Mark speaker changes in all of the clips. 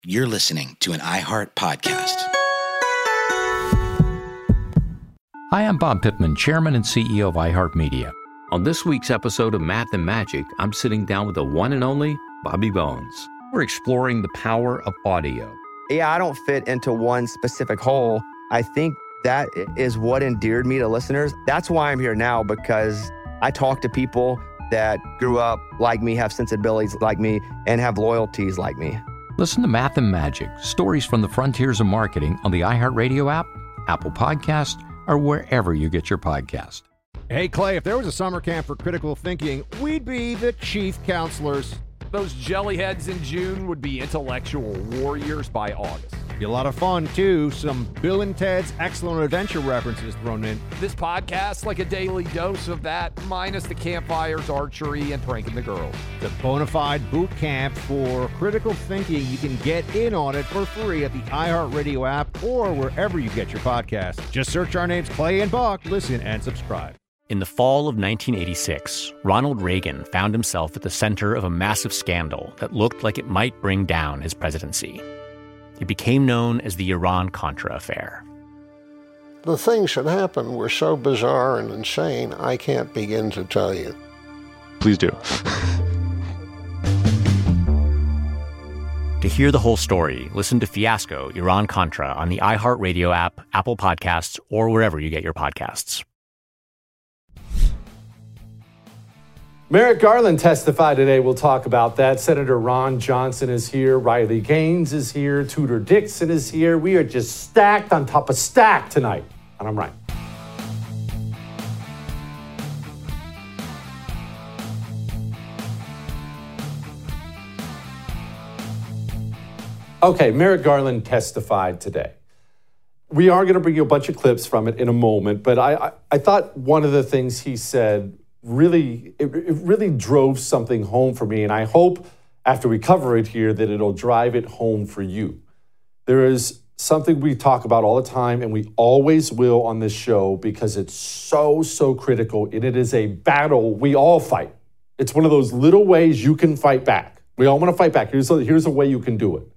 Speaker 1: You're listening to an iHeart podcast.
Speaker 2: Hi, I'm Bob Pittman, Chairman and CEO of iHeartMedia. On this week's episode of Math and Magic, I'm sitting down with the one and only Bobby Bones. We're exploring the power of audio.
Speaker 3: Yeah, I don't fit into one specific hole. I think that is what endeared me to listeners. That's why I'm here now, because I talk to people that grew up like me, have sensibilities like me, and have loyalties like me.
Speaker 2: Listen to Math and Magic, stories from the frontiers of marketing on the iHeartRadio app, Apple Podcast, or wherever you get your podcast.
Speaker 4: Hey, Clay, if there was a summer camp for critical thinking, we'd be the chief counselors.
Speaker 5: Those jellyheads in June would be intellectual warriors by August.
Speaker 4: Be a lot of fun, too. Some Bill and Ted's Excellent Adventure references thrown in.
Speaker 5: This podcast, like a daily dose of that, minus the campfires, archery, and pranking the girls.
Speaker 4: The bona fide boot camp for critical thinking. You can get in on it for free at the iHeartRadio app or wherever you get your podcasts. Just search our names, Clay and Buck. Listen and subscribe.
Speaker 6: In the fall of 1986, Ronald Reagan found himself at the center of a massive scandal that looked like it might bring down his presidency. It became known as the Iran-Contra affair.
Speaker 7: The things that happened were so bizarre and insane, I can't begin to tell you.
Speaker 8: Please do.
Speaker 6: To hear the whole story, listen to Fiasco, Iran-Contra on the iHeartRadio app, Apple Podcasts, or wherever you get your podcasts.
Speaker 9: Merrick Garland testified today. We'll talk about that. Senator Ron Johnson is here. Riley Gaines is here. Tudor Dixon is here. We are just stacked on top of stack tonight. And I'm right. Okay, Merrick Garland testified today. We are going to bring you a bunch of clips from it in a moment, but I thought one of the things he said really drove something home for me, and I hope after we cover it here that it'll drive it home for you. There is something we talk about all the time, and we always will on this show because it's so critical, and it is a battle we all fight. It's one of those little ways you can fight back. We all want to fight back. Here's a way you can do it.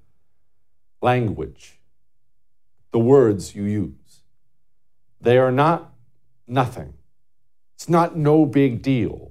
Speaker 9: Language. The words you use. They are not nothing. It's not no big deal.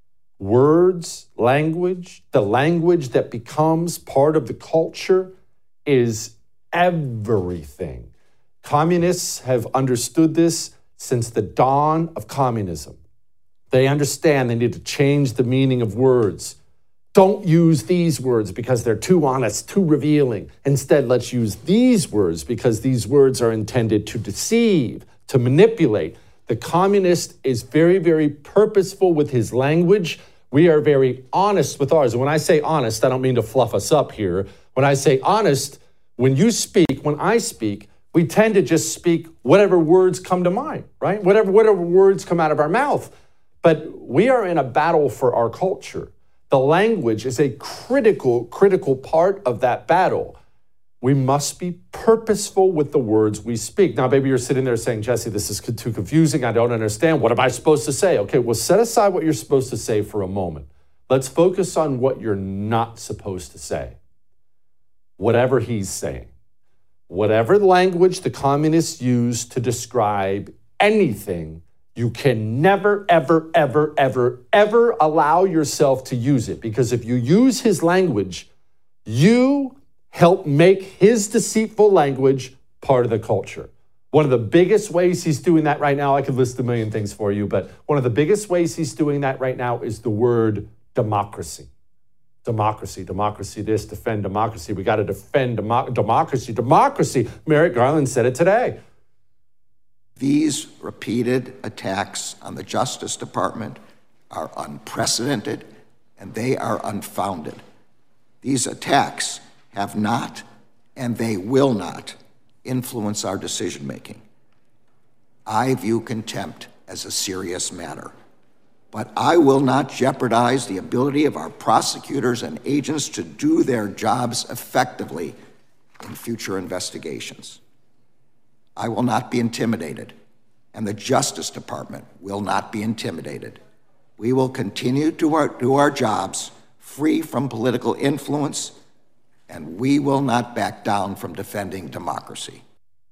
Speaker 9: Words, language, the language that becomes part of the culture is everything. Communists have understood this since the dawn of communism. They understand they need to change the meaning of words. Don't use these words because they're too honest, too revealing. Instead, let's use these words because these words are intended to deceive, to manipulate. The communist is very purposeful with his language. We are very honest with ours. And when I say honest, I don't mean to fluff us up here. When I say honest, when you speak, when I speak, we tend to just speak whatever words come to mind, right? Whatever words come out of our mouth. But we are in a battle for our culture. The language is a critical part of that battle. We must be purposeful with the words we speak. Now, maybe you're sitting there saying, Jesse, this is too confusing. I don't understand. What am I supposed to say? Okay, well, set aside what you're supposed to say for a moment. Let's focus on what you're not supposed to say. Whatever he's saying. Whatever language the communists use to describe anything, you can never, ever allow yourself to use it. Because if you use his language, you help make his deceitful language part of the culture. One of the biggest ways he's doing that right now, I could list a million things for you, but one of the biggest ways he's doing that right now is the word democracy. Democracy this, defend democracy. We got to defend democracy. Merrick Garland said it today.
Speaker 10: These repeated attacks on the Justice Department are unprecedented and they are unfounded. These attacks have not, and they will not, influence our decision-making. I view contempt as a serious matter, but I will not jeopardize the ability of our prosecutors and agents to do their jobs effectively in future investigations. I will not be intimidated, and the Justice Department will not be intimidated. We will continue to do our jobs free from political influence and we will not back down from defending democracy.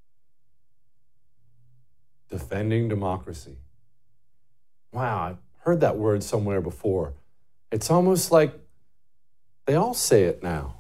Speaker 9: Defending democracy. Wow, I've heard that word somewhere before. It's almost like they all say it now.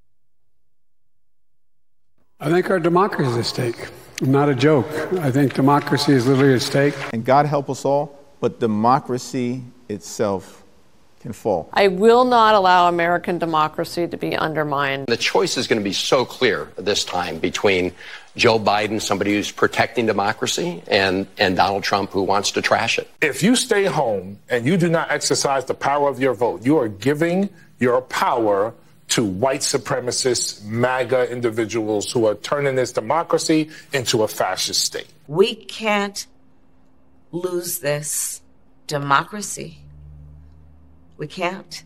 Speaker 8: I think our democracy is at stake. Not a joke. I think democracy is literally at stake.
Speaker 11: And God help us all, but democracy itself can fall.
Speaker 12: I will not allow American democracy to be undermined.
Speaker 13: The choice is going to be so clear this time between Joe Biden, somebody who's protecting democracy, and Donald Trump, who wants to trash it.
Speaker 14: If you stay home and you do not exercise the power of your vote, you are giving your power to white supremacist MAGA individuals who are turning this democracy into a fascist state.
Speaker 15: We can't lose this democracy. We can't.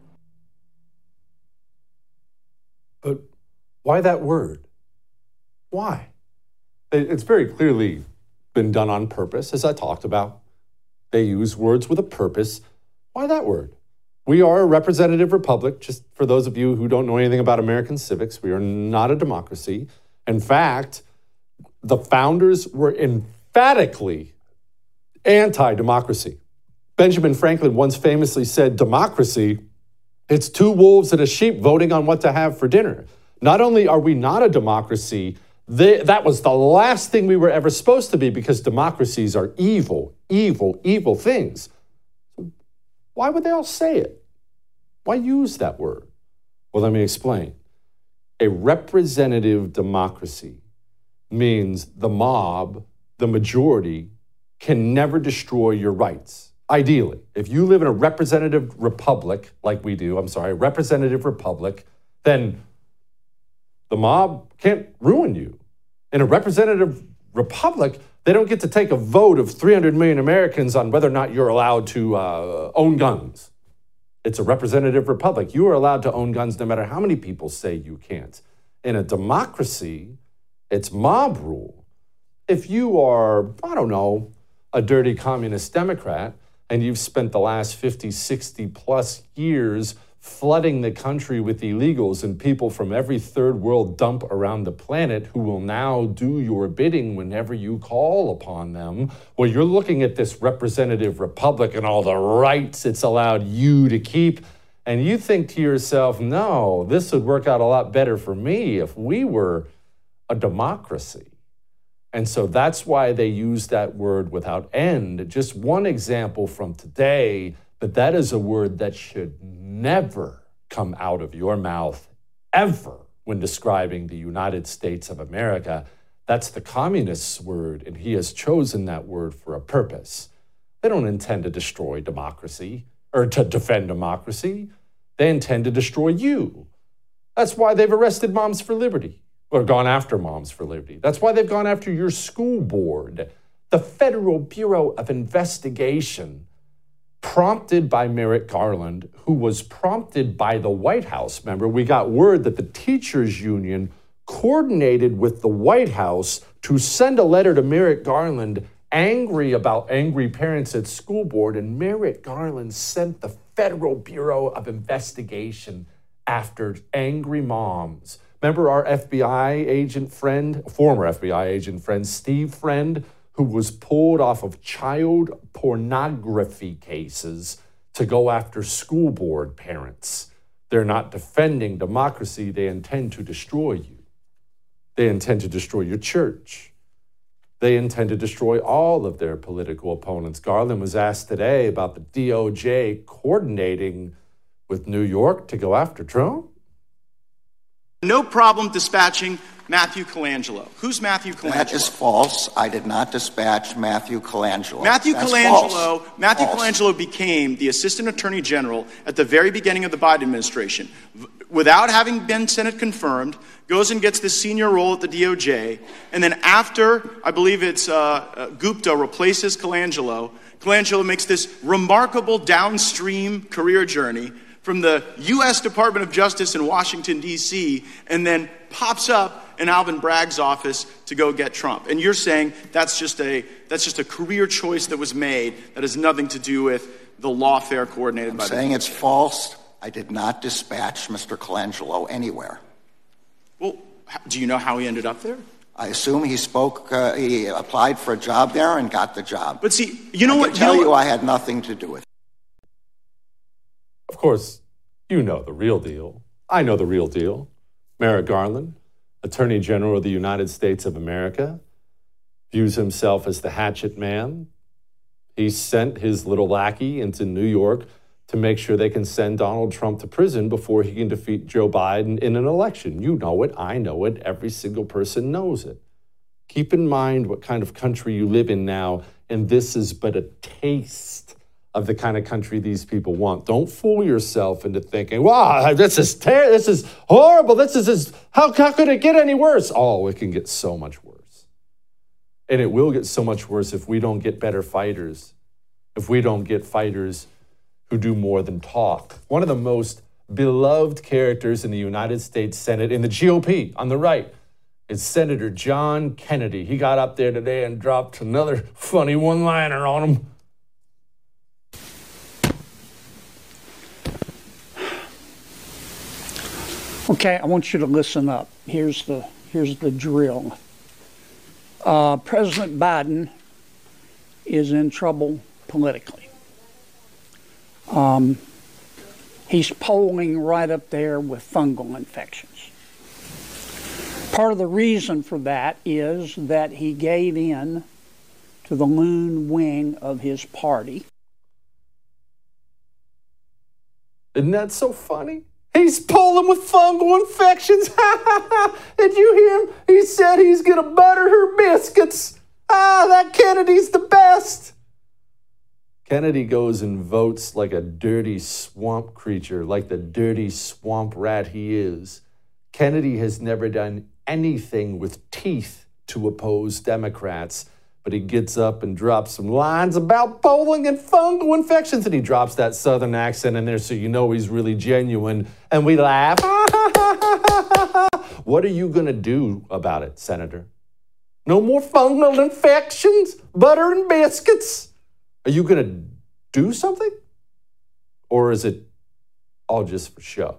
Speaker 9: But why that word? Why? It's very clearly been done on purpose, as I talked about. They use words with a purpose. Why that word? We are a representative republic. Just for those of you who don't know anything about American civics, we are not a democracy. In fact, the founders were emphatically anti-democracy. Benjamin Franklin once famously said, democracy, it's two wolves and a sheep voting on what to have for dinner. Not only are we not a democracy, that was the last thing we were ever supposed to be, because democracies are evil, evil, evil things. Why would they all say it? Why use that word? Well, let me explain. A representative democracy means the mob, the majority, can never destroy your rights. Ideally, if you live in a representative republic, like we do, a representative republic, then the mob can't ruin you. In a representative republic, they don't get to take a vote of 300 million Americans on whether or not you're allowed to own guns. It's a representative republic. You are allowed to own guns no matter how many people say you can't. In a democracy, it's mob rule. If you are, a dirty communist Democrat, and you've spent the last 50, 60 plus years flooding the country with illegals and people from every third world dump around the planet who will now do your bidding whenever you call upon them, well, you're looking at this representative republic and all the rights it's allowed you to keep, and you think to yourself, no, this would work out a lot better for me if we were a democracy. And so that's why they use that word without end. Just one example from today, but that is a word that should never come out of your mouth, ever, when describing the United States of America. That's the communist's word, and he has chosen that word for a purpose. They don't intend to destroy democracy or to defend democracy. They intend to destroy you. That's why they've arrested Moms for Liberty, or gone after Moms for Liberty. That's why they've gone after your school board. The Federal Bureau of Investigation, prompted by Merrick Garland, who was prompted by the White House. Remember, we got word that the teachers union coordinated with the White House to send a letter to Merrick Garland angry about angry parents at school board, and Merrick Garland sent the Federal Bureau of Investigation after angry moms. Remember our FBI agent friend, former FBI agent friend, Steve Friend, who was pulled off of child pornography cases to go after school board parents. They're not defending democracy. They intend to destroy you. They intend to destroy your church. They intend to destroy all of their political opponents. Garland was asked today about the DOJ coordinating with New York to go after Trump.
Speaker 16: No problem dispatching Matthew Colangelo. Who's Matthew Colangelo?
Speaker 10: That is false. I did not dispatch Matthew Colangelo.
Speaker 16: Matthew Colangelo became the Assistant Attorney General at the very beginning of the Biden administration. Without having been Senate confirmed, goes and gets this senior role at the DOJ, and then after, I believe it's Gupta replaces Colangelo, Colangelo makes this remarkable downstream career journey from the U.S. Department of Justice in Washington, D.C., and then pops up in Alvin Bragg's office to go get Trump. And you're saying that's just a career choice that was made that has nothing to do with the lawfare coordinated by the...
Speaker 10: I'm saying it's false. I did not dispatch Mr. Colangelo anywhere.
Speaker 16: Well, do you know how he ended up there?
Speaker 10: I assume he he applied for a job there and got the job.
Speaker 16: But see, you know what?
Speaker 10: I tell you, I had nothing to do with it.
Speaker 9: Of course, you know the real deal. I know the real deal. Merrick Garland, Attorney General of the United States of America, views himself as the hatchet man. He sent his little lackey into New York to make sure they can send Donald Trump to prison before he can defeat Joe Biden in an election. You know it. I know it. Every single person knows it. Keep in mind what kind of country you live in now, and this is but a taste of the kind of country these people want. Don't fool yourself into thinking, wow, this is horrible. How could it get any worse? Oh, it can get so much worse. And it will get so much worse if we don't get better fighters, if we don't get fighters who do more than talk. One of the most beloved characters in the United States Senate, in the GOP on the right, is Senator John Kennedy. He got up there today and dropped another funny one-liner on him.
Speaker 17: Okay, I want you to listen up. Here's the drill. President Biden is in trouble politically. He's polling right up there with fungal infections. Part of the reason for that is that he gave in to the loon wing of his party.
Speaker 9: Isn't that so funny? He's polling with fungal infections. Did you hear him? He said he's going to butter her biscuits. That Kennedy's the best. Kennedy goes and votes like a dirty swamp creature, like the dirty swamp rat he is. Kennedy has never done anything with teeth to oppose Democrats, but he gets up and drops some lines about polling and fungal infections, and he drops that Southern accent in there so you know he's really genuine, and we laugh. What are you going to do about it, Senator? No more fungal infections, butter and biscuits. Are you going to do something? Or is it all just for show?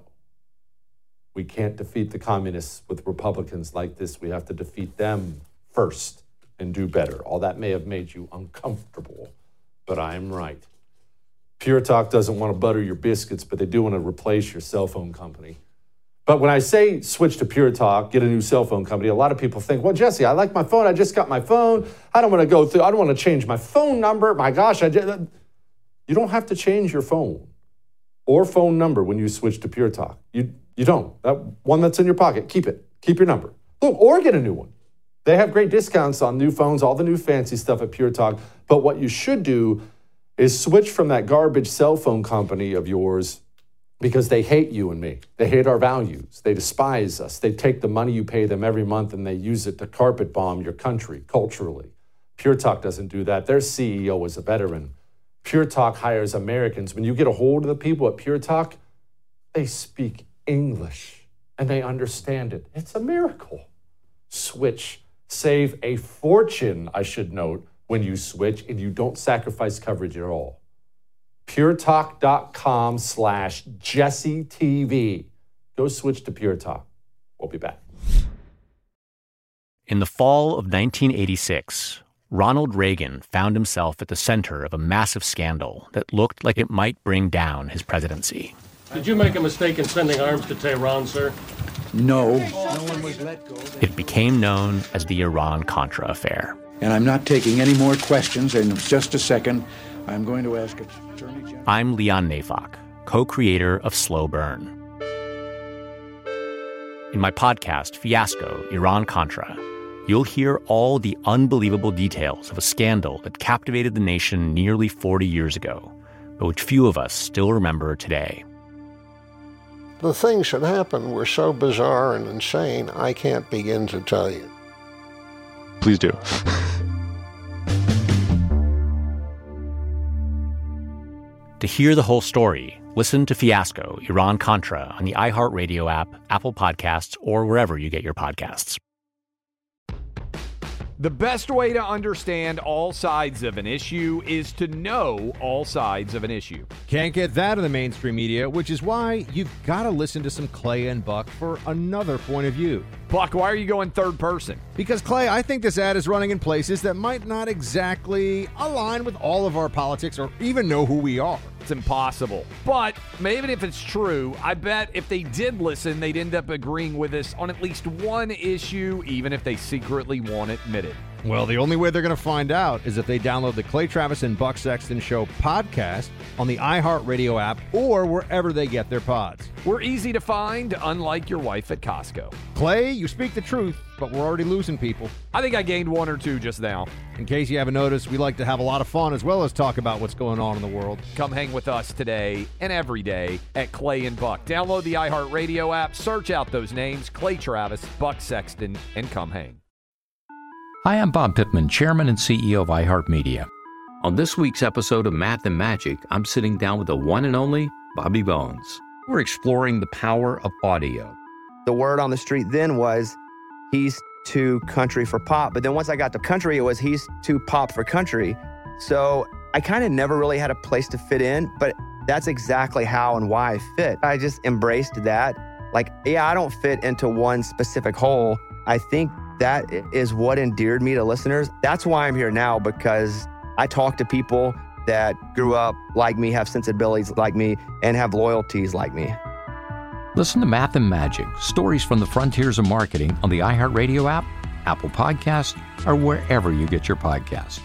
Speaker 9: We can't defeat the communists with Republicans like this. We have to defeat them first and do better. All that may have made you uncomfortable, but I'm right. Pure Talk doesn't want to butter your biscuits, but they do want to replace your cell phone company. But when I say switch to Pure Talk, get a new cell phone company, a lot of people think, well, Jesse, I like my phone. I just got my phone. I don't want to change my phone number. My gosh, you don't have to change your phone or phone number when you switch to Pure Talk. You don't. That one that's in your pocket, keep it. Keep your number. Look, or get a new one. They have great discounts on new phones, all the new fancy stuff at Pure Talk. But what you should do is switch from that garbage cell phone company of yours, because they hate you and me. They hate our values. They despise us. They take the money you pay them every month and they use it to carpet bomb your country culturally. Pure Talk doesn't do that. Their CEO is a veteran. Pure Talk hires Americans. When you get a hold of the people at Pure Talk, they speak English and they understand it. It's a miracle. Switch. Save a fortune, I should note, when you switch, and you don't sacrifice coverage at all. puretalk.com/JesseTV. Go switch to Pure Talk. We'll be back.
Speaker 6: In the fall of 1986, Ronald Reagan found himself at the center of a massive scandal that looked like it might bring down his presidency.
Speaker 18: Did you make a mistake in sending arms to Tehran, sir?
Speaker 19: No.
Speaker 18: No one was let go.
Speaker 6: It became known as the Iran-Contra affair.
Speaker 19: And I'm not taking any more questions. In just a second, I'm going to ask Attorney General.
Speaker 6: I'm Leon Neyfakh, co-creator of Slow Burn. In my podcast, Fiasco, Iran-Contra, you'll hear all the unbelievable details of a scandal that captivated the nation nearly 40 years ago, but which few of us still remember today.
Speaker 7: The things that happened were so bizarre and insane, I can't begin to tell you.
Speaker 20: Please do.
Speaker 6: To hear the whole story, listen to Fiasco, Iran-Contra on the iHeartRadio app, Apple Podcasts, or wherever you get your podcasts.
Speaker 5: The best way to understand all sides of an issue is to know all sides of an issue.
Speaker 4: Can't get that in the mainstream media, which is why you've got to listen to some Clay and Buck for another point of view.
Speaker 5: Buck, why are you going third person?
Speaker 4: Because, Clay, I think this ad is running in places that might not exactly align with all of our politics or even know who we are.
Speaker 5: It's impossible. But even if it's true, I bet if they did listen, they'd end up agreeing with us on at least one issue, even if they secretly won't admit it.
Speaker 4: Well, the only way they're going to find out is if they download the Clay Travis and Buck Sexton Show podcast on the iHeartRadio app or wherever they get their pods.
Speaker 5: We're easy to find, unlike your wife at Costco.
Speaker 4: Clay, you speak the truth, but we're already losing people.
Speaker 5: I think I gained one or two just now.
Speaker 4: In case you haven't noticed, we like to have a lot of fun as well as talk about what's going on in the world.
Speaker 5: Come hang with us today and every day at Clay and Buck. Download the iHeartRadio app, search out those names, Clay Travis, Buck Sexton, and come hang.
Speaker 2: Hi, I'm Bob Pittman, Chairman and CEO of iHeartMedia. On this week's episode of Math and Magic, I'm sitting down with the one and only Bobby Bones. We're exploring the power of audio.
Speaker 3: The word on the street then was he's too country for pop. But then once I got to country, it was he's too pop for country. So I kind of never really had a place to fit in, but that's exactly how and why I fit. I just embraced that. Like, yeah, I don't fit into one specific hole. I think that is what endeared me to listeners. That's why I'm here now, because I talk to people that grew up like me, have sensibilities like me, and have loyalties like me.
Speaker 2: Listen to Math and Magic, stories from the frontiers of marketing on the iHeartRadio app, Apple Podcasts, or wherever you get your podcasts.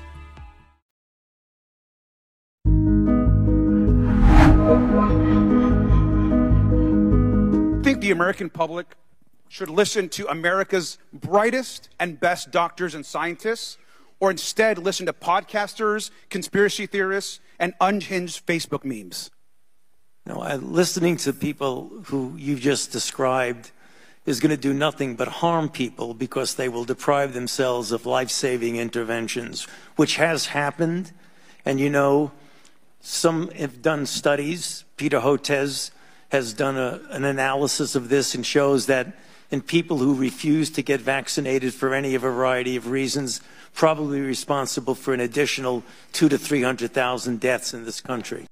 Speaker 21: I think the American public should listen to America's brightest and best doctors and scientists, or instead listen to podcasters, conspiracy theorists, and unhinged Facebook memes?
Speaker 22: No, listening to people who you just described is going to do nothing but harm people, because they will deprive themselves of life-saving interventions, which has happened. And you know, some have done studies. Peter Hotez has done an analysis of this and shows that in people who refuse to get vaccinated for any variety of reasons, probably responsible for an additional 200,000 to 300,000 deaths in this country.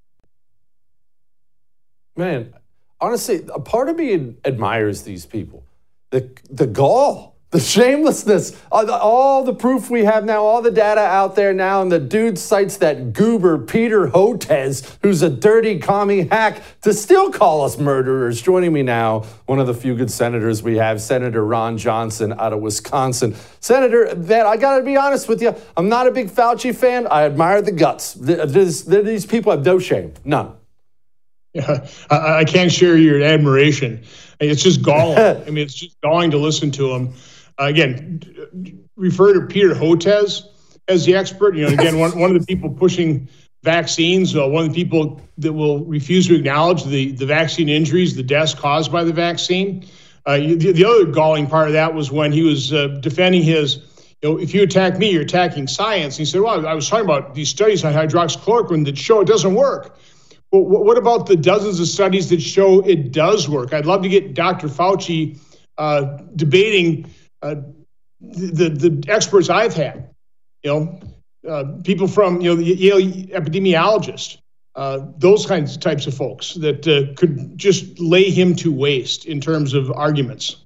Speaker 9: Man, honestly, a part of me admires these people. The gall, the shamelessness, all the proof we have now, all the data out there now, and the dude cites that goober Peter Hotez, who's a dirty commie hack, to still call us murderers. Joining me now, one of the few good senators we have, Senator Ron Johnson out of Wisconsin. Senator, I got to be honest with you, I'm not a big Fauci fan. I admire the guts. These people have no shame, none.
Speaker 23: Yeah, I can't share your admiration. It's just galling. I mean, it's just galling to listen to him. Again, refer to Peter Hotez as the expert. You know, again, one of the people pushing vaccines, one of the people that will refuse to acknowledge the vaccine injuries, the deaths caused by the vaccine. The other galling part of that was when he was defending his, if you attack me, you're attacking science. And he said, well, I was talking about these studies on hydroxychloroquine that show it doesn't work. Well, what about the dozens of studies that show it does work? I'd love to get Dr. Fauci debating the experts I've had, people from, the Yale epidemiologist, those types of folks that could just lay him to waste in terms of arguments.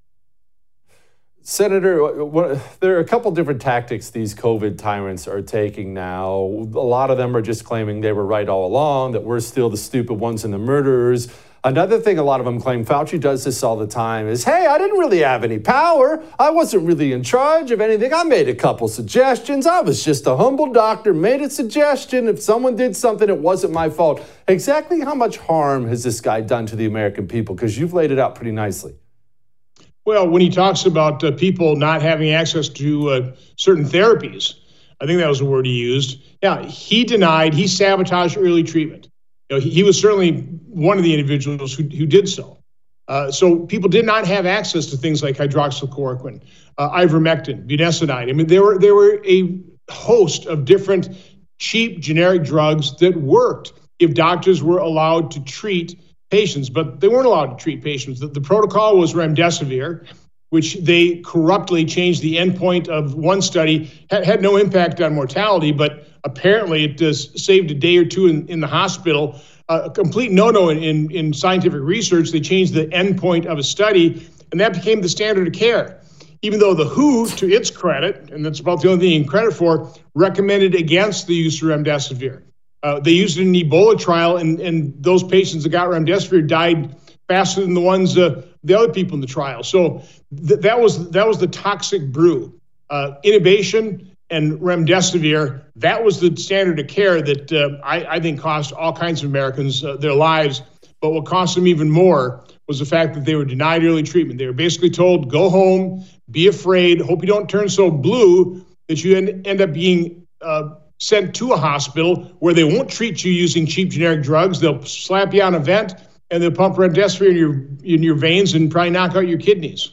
Speaker 9: Senator, there are a couple different tactics these COVID tyrants are taking now. A lot of them are just claiming they were right all along, that we're still the stupid ones and the murderers. Another thing a lot of them claim, Fauci does this all the time, is, hey, I didn't really have any power. I wasn't really in charge of anything. I made a couple suggestions. I was just a humble doctor, made a suggestion. If someone did something, it wasn't my fault. Exactly how much harm has this guy done to the American people? Because you've laid it out pretty nicely.
Speaker 23: Well, when he talks about people not having access to certain therapies, I think that was the word he used. Yeah, he sabotaged early treatment. He was certainly one of the individuals who did so. So people did not have access to things like hydroxychloroquine, ivermectin, budesonide. I mean, there were a host of different cheap generic drugs that worked if doctors were allowed to treat patients, but they weren't allowed to treat patients. The protocol was remdesivir, which they corruptly changed the endpoint of one study, had no impact on mortality, but apparently it saved a day or two in the hospital. A complete no-no in scientific research. They changed the endpoint of a study, and that became the standard of care. Even though the WHO, to its credit, and that's about the only thing you can credit for, recommended against the use of remdesivir. They used it in an Ebola trial, and those patients that got remdesivir died faster than the other people in the trial. So that was the toxic brew. Intubation and remdesivir, that was the standard of care that I think cost all kinds of Americans their lives. But what cost them even more was the fact that they were denied early treatment. They were basically told, go home, be afraid, hope you don't turn so blue that you end up being sent to a hospital where they won't treat you using cheap generic drugs. They'll slap you on a vent and they'll pump remdesivir in your veins and probably knock out your kidneys.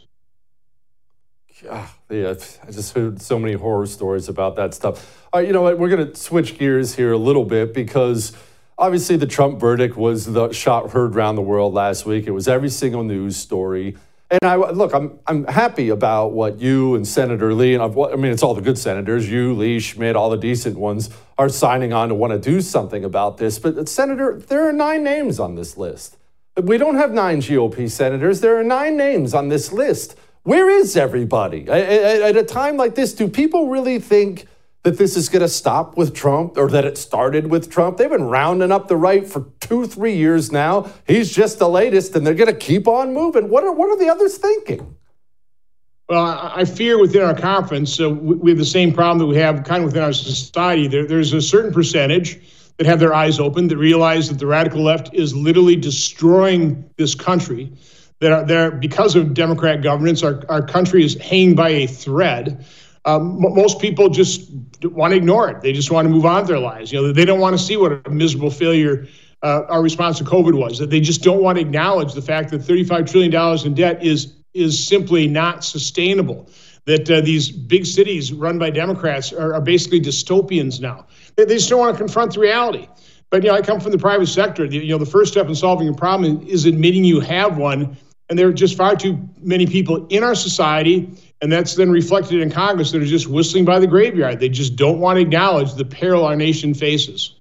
Speaker 9: Yeah, I just heard so many horror stories about that stuff. All right, you know what? We're going to switch gears here a little bit because obviously the Trump verdict was the shot heard around the world last week. It was every single news story. And I'm happy about what you and Senator Lee, and it's all the good senators, you, Lee, Schmidt, all the decent ones, are signing on to want to do something about this. But Senator, there are 9 names on this list. We don't have 9 GOP senators. There are 9 names on this list. Where is everybody? At a time like this, do people really think that this is going to stop with Trump or that it started with Trump? They've been rounding up the right for 2-3 years now. He's just the latest, and they're going to keep on moving. What are the others thinking?
Speaker 23: Well, I fear within our conference, we have the same problem that we have kind of within our society. There's a certain percentage that have their eyes open, that realize that the radical left is literally destroying this country. That because of Democrat governance, our country is hanging by a thread. Most people just want to ignore it. They just want to move on with their lives. They don't want to see what a miserable failure our response to COVID was. That they just don't want to acknowledge the fact that $35 trillion in debt is simply not sustainable. That these big cities run by Democrats are basically dystopians now. They just don't want to confront the reality. But I come from the private sector. The first step in solving a problem is admitting you have one. And there are just far too many people in our society, and that's then reflected in Congress, that are just whistling by the graveyard. They just don't want to acknowledge the peril our nation faces.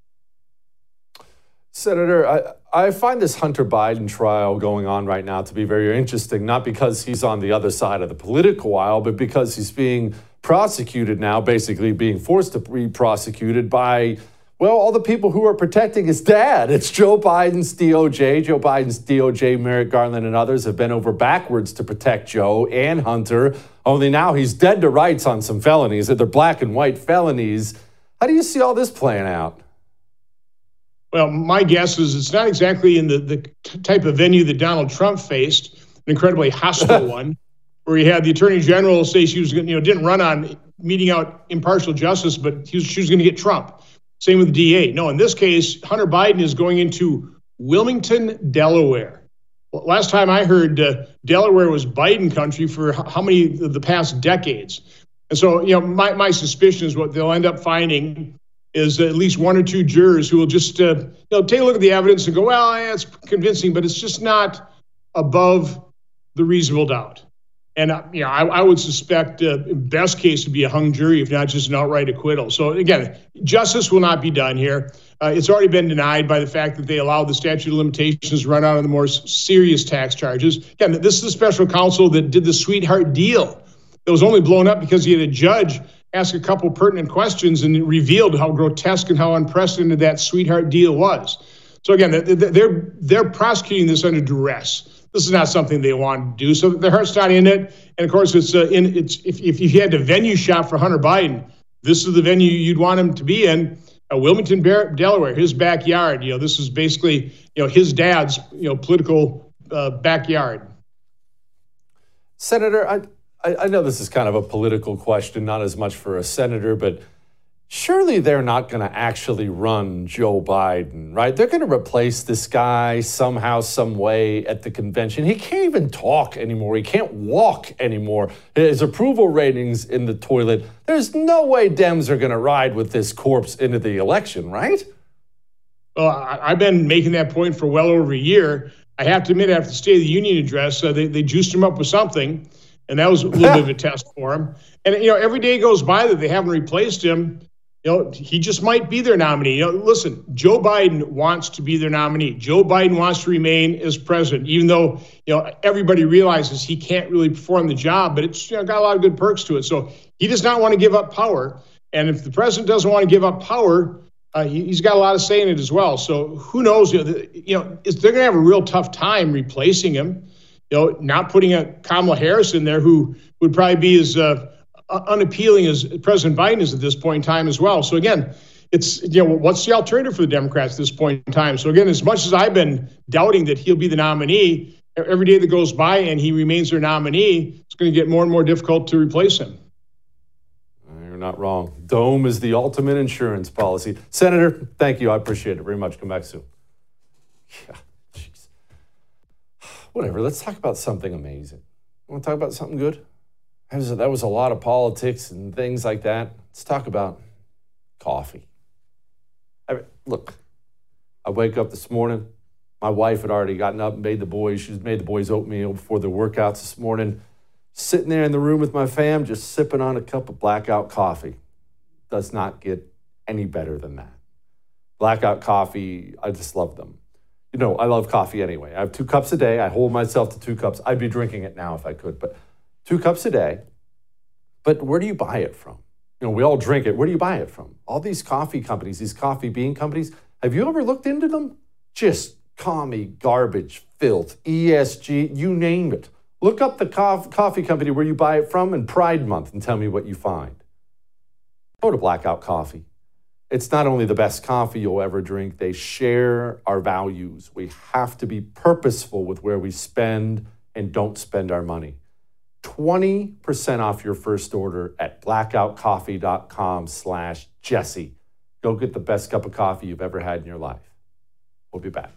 Speaker 9: Senator, I find this Hunter Biden trial going on right now to be very interesting, not because he's on the other side of the political aisle, but because he's being prosecuted now, basically being forced to be prosecuted by, well, all the people who are protecting his dad. It's Joe Biden's DOJ. Joe Biden's DOJ, Merrick Garland and others have bent over backwards to protect Joe and Hunter. Only now he's dead to rights on some felonies. They're black and white felonies. How do you see all this playing out?
Speaker 23: Well, my guess is it's not exactly in the type of venue that Donald Trump faced, an incredibly hostile one, where he had the Attorney General say she was, didn't run on meting out impartial justice, but she was going to get Trump. Same with the DA. No, in this case, Hunter Biden is going into Wilmington, Delaware. Well, last time I heard, Delaware was Biden country for how many of the past decades? And so, my suspicion is what they'll end up finding is at least 1 or 2 jurors who will just, take a look at the evidence and go, well, yeah, it's convincing, but it's just not above the reasonable doubt. And, I would suspect best case would be a hung jury, if not just an outright acquittal. So, again, justice will not be done here. It's already been denied by the fact that they allowed the statute of limitations to run out on the more serious tax charges. Again, this is the special counsel that did the sweetheart deal that was only blown up because he had a judge ask a couple pertinent questions and it revealed how grotesque and how unprecedented that sweetheart deal was. So, again, they're prosecuting this under duress. This is not something they want to do, so their heart's not in it. And of course, if you had a venue shop for Hunter Biden, this is the venue you'd want him to be in, Wilmington, Delaware, his backyard. This is basically his dad's political backyard.
Speaker 9: Senator, I know this is kind of a political question, not as much for a senator, but surely they're not going to actually run Joe Biden, right? They're going to replace this guy somehow, some way at the convention. He can't even talk anymore. He can't walk anymore. His approval ratings in the toilet. There's no way Dems are going to ride with this corpse into the election, right?
Speaker 23: Well, I've been making that point for well over a year. I have to admit, after the State of the Union address, they juiced him up with something. And that was a little bit of a test for him. And, every day goes by that they haven't replaced him. He just might be their nominee. Listen, Joe Biden wants to be their nominee. Joe Biden wants to remain as president, even though, everybody realizes he can't really perform the job, but it's got a lot of good perks to it. So he does not want to give up power. And if the president doesn't want to give up power, he's got a lot of say in it as well. So who knows, they're going to have a real tough time replacing him, not putting a Kamala Harris in there who would probably be as unappealing as President Biden is at this point in time as well. So again, it's, what's the alternative for the Democrats at this point in time? So again, as much as I've been doubting that he'll be the nominee, every day that goes by and he remains their nominee, it's going to get more and more difficult to replace him.
Speaker 9: You're not wrong. Dome is the ultimate insurance policy. Senator, thank you. I appreciate it very much. Come back soon. Yeah, jeez. Whatever. Let's talk about something amazing. Want to talk about something good? That was a lot of politics and things like that. Let's talk about coffee. Look, I wake up this morning. My wife had already gotten up and made the boys. She's made the boys oatmeal before their workouts this morning. Sitting there in the room with my fam, just sipping on a cup of Blackout coffee. Does not get any better than that. Blackout coffee, I just love them. I love coffee anyway. I have 2 cups a day. I hold myself to 2 cups. I'd be drinking it now if I could, but 2 cups a day. But where do you buy it from? We all drink it. Where do you buy it from? All these coffee companies, these coffee bean companies, have you ever looked into them? Just commie, garbage, filth, ESG, you name it. Look up the coffee company where you buy it from in Pride Month and tell me what you find. Go to Blackout Coffee. It's not only the best coffee you'll ever drink, they share our values. We have to be purposeful with where we spend and don't spend our money. 20% off your first order at blackoutcoffee.com/Jesse. Go get the best cup of coffee you've ever had in your life. We'll be back.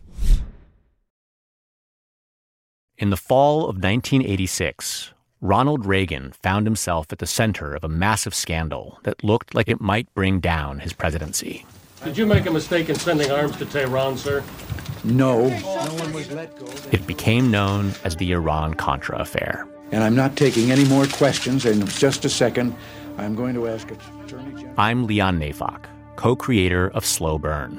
Speaker 6: In the fall of 1986, Ronald Reagan found himself at the center of a massive scandal that looked like it might bring down his presidency.
Speaker 18: Did you make a mistake in sending arms to Tehran, sir?
Speaker 19: No.
Speaker 18: No one was let go.
Speaker 6: It became known as the Iran-Contra affair.
Speaker 19: And I'm not taking any more questions. In just a second, I'm going to ask Attorney General.
Speaker 6: I'm Leon Neyfakh, co-creator of Slow Burn.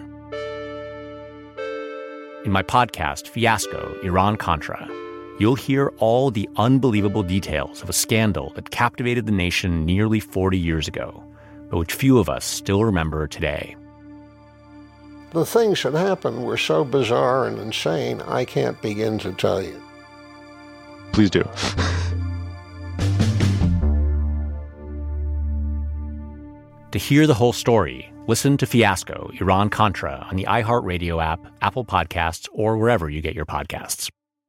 Speaker 6: In my podcast, Fiasco, Iran-Contra, you'll hear all the unbelievable details of a scandal that captivated the nation nearly 40 years ago, but which few of us still remember today.
Speaker 7: The things that happened were so bizarre and insane, I can't begin to tell you.
Speaker 20: Please do.
Speaker 6: To hear the whole story, listen to Fiasco, Iran-Contra on the iHeartRadio app, Apple Podcasts, or wherever you get your podcasts.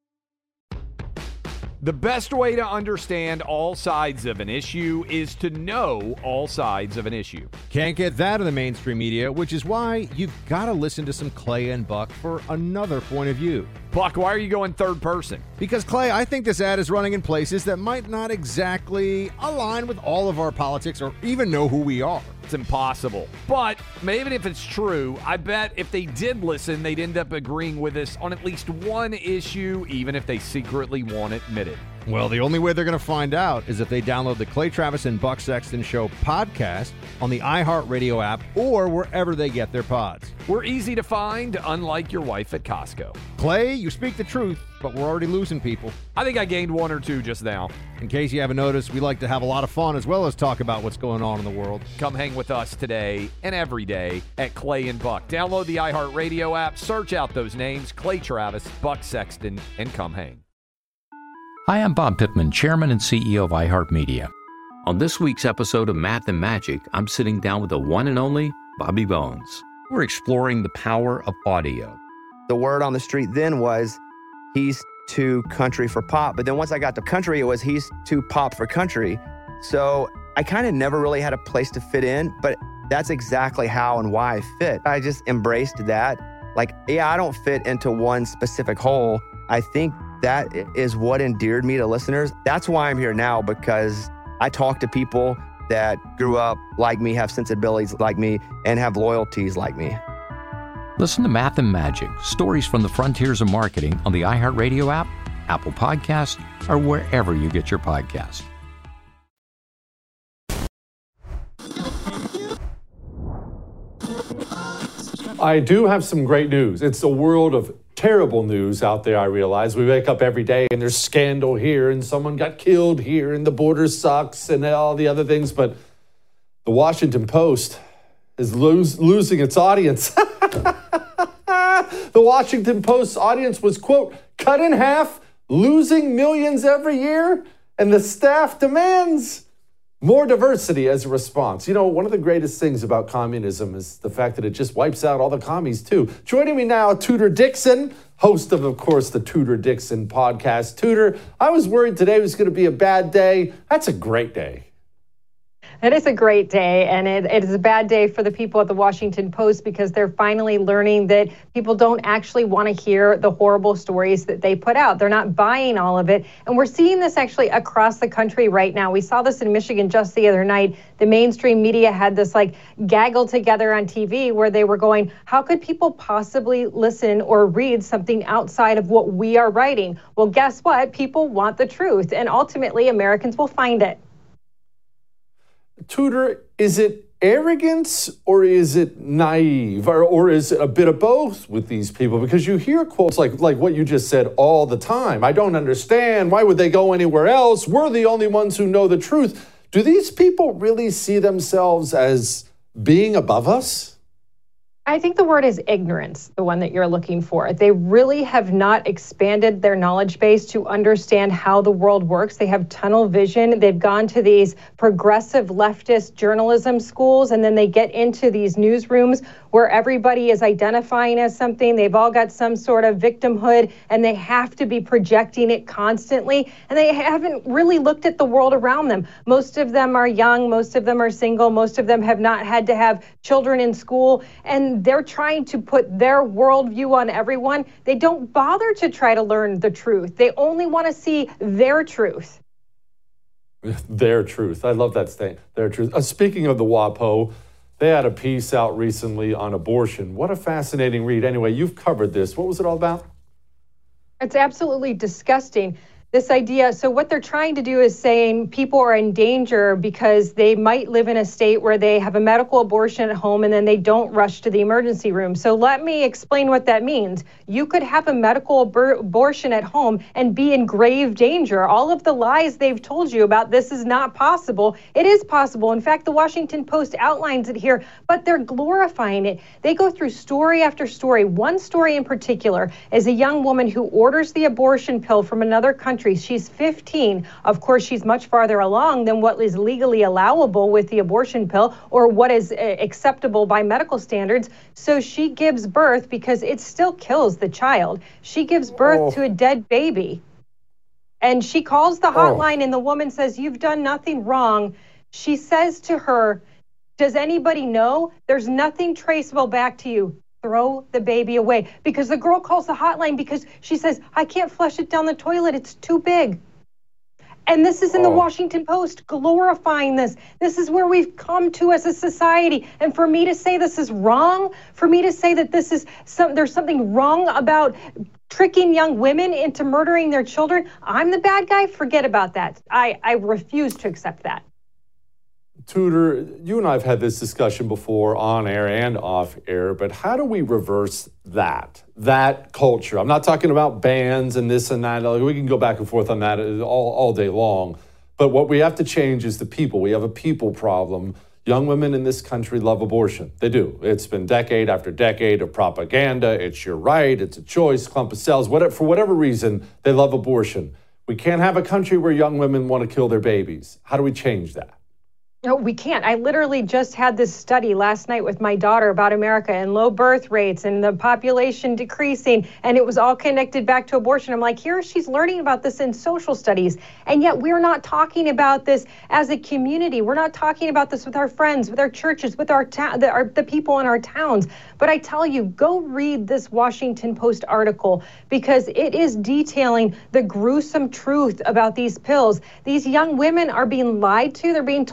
Speaker 5: The best way to understand all sides of an issue is to know all sides of an issue.
Speaker 4: Can't get that in the mainstream media, which is why you've got to listen to some Clay and Buck for another point of view.
Speaker 5: Buck, why are you going third person?
Speaker 4: Because, Clay, I think this ad is running in places that might not exactly align with all of our politics or even know who we are.
Speaker 5: It's impossible. But maybe if it's true, I bet if they did listen, they'd end up agreeing with us on at least one issue, even if they secretly won't admit it.
Speaker 4: Well, the only way they're going to find out is if they download the Clay Travis and Buck Sexton Show podcast on the iHeartRadio app or wherever they get their pods.
Speaker 5: We're easy to find, unlike your wife at Costco.
Speaker 4: Clay, you speak the truth, but we're already losing people.
Speaker 5: I think I gained 1 or 2 just now.
Speaker 4: In case you haven't noticed, we like to have a lot of fun as well as talk about what's going on in the world.
Speaker 5: Come hang with us today and every day at Clay and Buck. Download the iHeartRadio app, search out those names, Clay Travis, Buck Sexton, and come hang.
Speaker 2: Hi, I'm Bob Pittman, Chairman and CEO of iHeartMedia. On this week's episode of Math and Magic, I'm sitting down with the one and only Bobby Bones. We're exploring the power of audio.
Speaker 3: The word on the street then was, he's too country for pop. But then once I got to country, it was he's too pop for country. So I kind of never really had a place to fit in, but that's exactly how and why I fit. I just embraced that. Like, yeah, I don't fit into one specific hole. I think that is what endeared me to listeners. That's why I'm here now, because I talk to people that grew up like me, have sensibilities like me, and have loyalties like me.
Speaker 2: Listen to Math and Magic, stories from the frontiers of marketing on the iHeartRadio app, Apple Podcasts, or wherever you get your podcasts.
Speaker 9: I do have some great news. It's a world of terrible news out there, I realize. We wake up every day and there's scandal here and someone got killed here and the border sucks and all the other things. But the Washington Post is losing its audience. The Washington Post's audience was, quote, cut in half, losing millions every year, and the staff demands more diversity as a response. You know, one of the greatest things about communism is the fact that it just wipes out all the commies, too. Joining me now, Tudor Dixon, host of course, the Tudor Dixon podcast. Tudor, I was worried today was going to be a bad day. That's a great day.
Speaker 1: It is a great day, and it is a bad day for the people at the Washington Post because they're finally learning that people don't actually want to hear the horrible stories that they put out. They're not buying all of it, and we're seeing this actually across the country right now. We saw this in Michigan just the other night. The mainstream media had this gaggle together on TV where they were going, how could people possibly listen or read something outside of what we are writing? Well, guess what? People want the truth, and ultimately Americans will find it.
Speaker 9: Tudor, is it arrogance or is it naive or is it a bit of both with these people? Because you hear quotes like what you just said all the time. I don't understand. Why would they go anywhere else? We're the only ones who know the truth. Do these people really see themselves as being above us?
Speaker 1: I think the word is ignorance, the one that you're looking for. They really have not expanded their knowledge base to understand how the world works. They have tunnel vision. They've gone to these progressive leftist journalism schools, and then they get into these newsrooms where everybody is identifying as something. They've all got some sort of victimhood, and they have to be projecting it constantly. And they haven't really looked at the world around them. Most of them are young. Most of them are single. Most of them have not had to have children in school. And they're trying to put their worldview on everyone. They don't bother to try to learn the truth. They only want to see their truth.
Speaker 9: Their truth. I love that statement. Their truth. Speaking of the WAPO, they had a piece out recently on abortion. What a fascinating read. Anyway, you've covered this. What was it all about?
Speaker 1: It's absolutely disgusting. This idea, so what they're trying to do is saying people are in danger because they might live in a state where they have a medical abortion at home and then they don't rush to the emergency room. So let me explain what that means. You could have a medical abortion at home and be in grave danger. All of the lies they've told you about this is not possible. It is possible. In fact, the Washington Post outlines it here, but they're glorifying it. They go through story after story. One story in particular is a young woman who orders the abortion pill from another country. She's 15. Of course, she's much farther along than what is legally allowable with the abortion pill or what is acceptable by medical standards. So she gives birth because it still kills the child. She gives birth to a dead baby. And she calls the hotline and the woman says, "You've done nothing wrong." She says to her, "Does anybody know? There's nothing traceable back to you. Throw the baby away." Because the girl calls the hotline because she says, "I can't flush it down the toilet. It's too big." And this is in the Washington Post glorifying this. This is where we've come to as a society. And for me to say this is wrong, for me to say that this is there's something wrong about tricking young women into murdering their children, I'm the bad guy. Forget about that. I refuse to accept that.
Speaker 9: Tudor, you and I have had this discussion before on air and off air, but how do we reverse that culture? I'm not talking about bans and this and that. We can go back and forth on that all day long. But what we have to change is the people. We have a people problem. Young women in this country love abortion. They do. It's been decade after decade of propaganda. It's your right. It's a choice, clump of cells. For whatever reason, they love abortion. We can't have a country where young women want to kill their babies. How do we change that?
Speaker 1: No, we can't. I literally just had this study last night with my daughter about America and low birth rates and the population decreasing, and it was all connected back to abortion. I'm like, here she's learning about this in social studies, and yet we're not talking about this as a community. We're not talking about this with our friends, with our churches, with the people in our towns. But I tell you, go read this Washington Post article because it is detailing the gruesome truth about these pills. These young women are being lied to. They're being told you take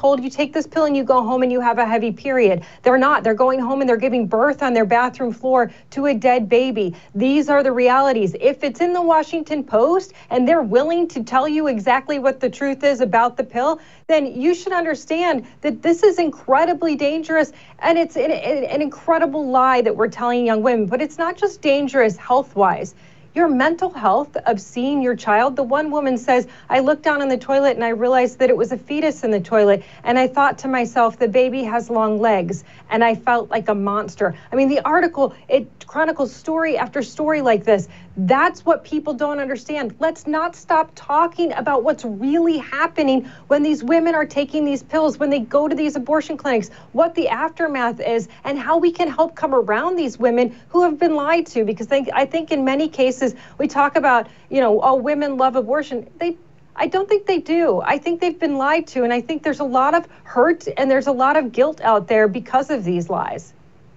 Speaker 1: take this pill and you go home and you have a heavy period. They're not. They're going home and they're giving birth on their bathroom floor to a dead baby. These are the realities. If it's in the Washington Post and they're willing to tell you exactly what the truth is about the pill, then you should understand that this is incredibly dangerous, and it's an incredible lie that we're telling young women. But it's not just dangerous health-wise. Your mental health of seeing your child. The one woman says, I looked down in the toilet and I realized that it was a fetus in the toilet. And I thought to myself, the baby has long legs. And I felt like a monster. I mean, the article, it chronicles story after story like this. That's what people don't understand. Let's not stop talking about what's really happening when these women are taking these pills, when they go to these abortion clinics, what the aftermath is, and how we can help come around these women who have been lied to. Because I think in many cases we talk about, oh, women love abortion. I don't think they do. I think they've been lied to, and I think there's a lot of hurt and there's a lot of guilt out there because of these lies.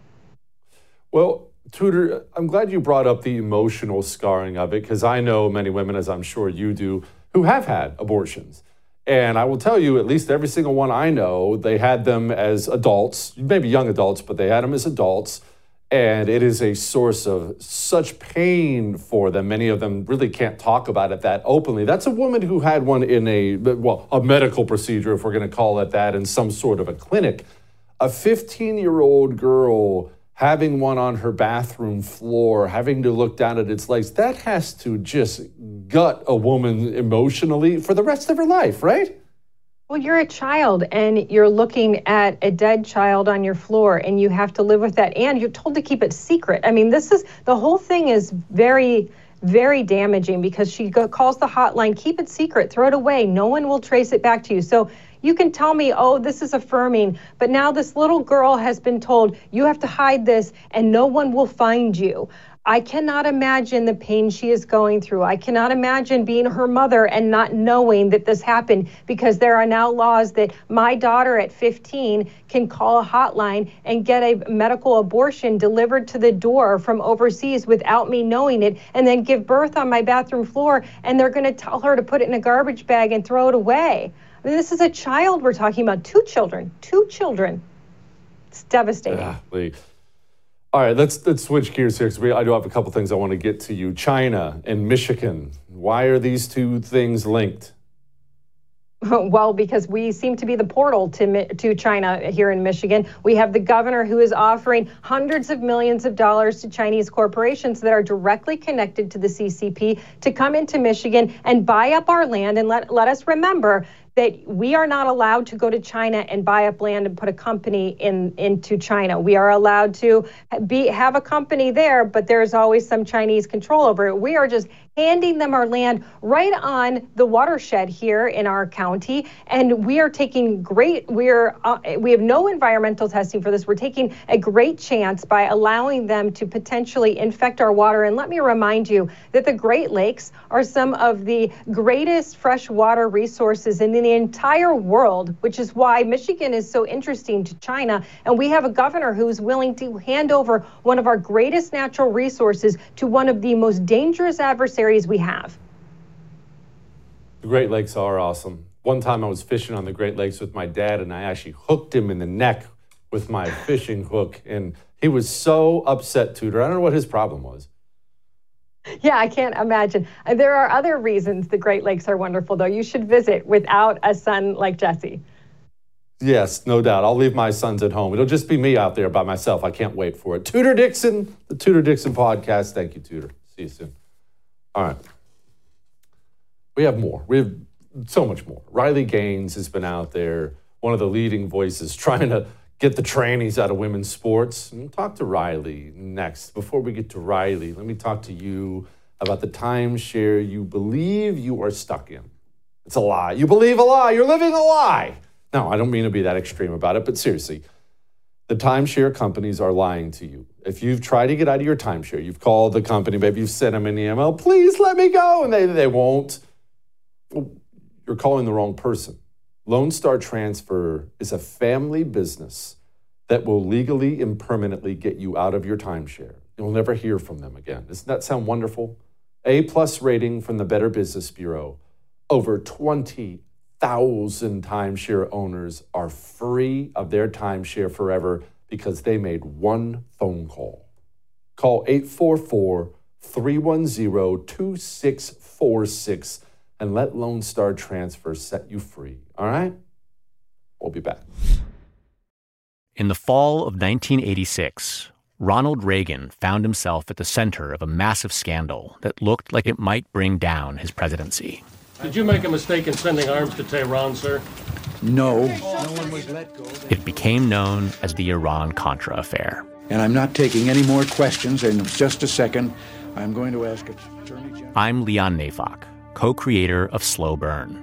Speaker 9: Well, Tudor, I'm glad you brought up the emotional scarring of it, because I know many women, as I'm sure you do, who have had abortions. And I will tell you, at least every single one I know, they had them as adults, maybe young adults, but they had them as adults. And it is a source of such pain for them. Many of them really can't talk about it that openly. That's a woman who had one in a medical procedure, if we're going to call it that, in some sort of a clinic. A 15-year-old girl having one on her bathroom floor, having to look down at its legs, that has to just gut a woman emotionally for the rest of her life, right?
Speaker 1: Well, you're a child and you're looking at a dead child on your floor and you have to live with that. And you're told to keep it secret. I mean, the whole thing is very, very damaging, because she calls the hotline, keep it secret, throw it away. No one will trace it back to you. So you can tell me, oh, this is affirming, but now this little girl has been told you have to hide this and no one will find you. I cannot imagine the pain she is going through. I cannot imagine being her mother and not knowing that this happened, because there are now laws that my daughter at 15 can call a hotline and get a medical abortion delivered to the door from overseas without me knowing it, and then give birth on my bathroom floor, and they're going to tell her to put it in a garbage bag and throw it away. I mean, this is a child we're talking about, two children. It's devastating.
Speaker 9: All right, let's switch gears here, because I do have a couple things I want to get to you. China and Michigan, why are these two things linked?
Speaker 1: Well, because we seem to be the portal to China here in Michigan. We have the governor who is offering hundreds of millions of dollars to Chinese corporations that are directly connected to the CCP to come into Michigan and buy up our land. And let us remember that we are not allowed to go to China and buy up land and put a company into China. We are allowed to have a company there, but there's always some Chinese control over it. We are just handing them our land right on the watershed here in our county, and we are taking we have no environmental testing for this. We're taking a great chance by allowing them to potentially infect our water. And let me remind you that the Great Lakes are some of the greatest freshwater resources in the entire world, which is why Michigan is so interesting to China. And we have a governor who's willing to hand over one of our greatest natural resources to one of the most dangerous adversaries we have.
Speaker 9: The Great Lakes are awesome. One time I was fishing on the Great Lakes with my dad, and I actually hooked him in the neck with my fishing hook, and he was so upset, Tudor. I don't know what his problem was.
Speaker 1: Yeah, I can't imagine. There are other reasons the Great Lakes are wonderful, though. You should visit without a son like Jesse.
Speaker 9: Yes, no doubt. I'll leave my sons at home. It'll just be me out there by myself. I can't wait for it. Tudor Dixon, the Tudor Dixon podcast. Thank you, Tudor. See you soon. All right. We have more. We have so much more. Riley Gaines has been out there, one of the leading voices, trying to get the trannies out of women's sports. We'll talk to Riley next. Before we get to Riley, let me talk to you about the timeshare you believe you are stuck in. It's a lie. You believe a lie. You're living a lie. No, I don't mean to be that extreme about it, but seriously, the timeshare companies are lying to you. If you've tried to get out of your timeshare, you've called the company, maybe you've sent them an email, please let me go, and they won't. You're calling the wrong person. Lone Star Transfer is a family business that will legally and permanently get you out of your timeshare. You'll never hear from them again. Doesn't that sound wonderful? A+ rating from the Better Business Bureau. Over 20,000 100,000 timeshare owners are free of their timeshare forever because they made one phone call. Call 844-310-2646 and let Lone Star Transfer set you free. All right? We'll be back.
Speaker 6: In the fall of 1986, Ronald Reagan found himself at the center of a massive scandal that looked like it might bring down his presidency.
Speaker 18: Did you make a mistake in sending arms to Tehran, sir?
Speaker 19: No.
Speaker 18: No one was let go.
Speaker 6: It became known as the Iran-Contra affair.
Speaker 19: And I'm not taking any more questions. In just a second, I'm going to ask Attorney General.
Speaker 6: I'm Leon Neyfakh, co-creator of Slow Burn.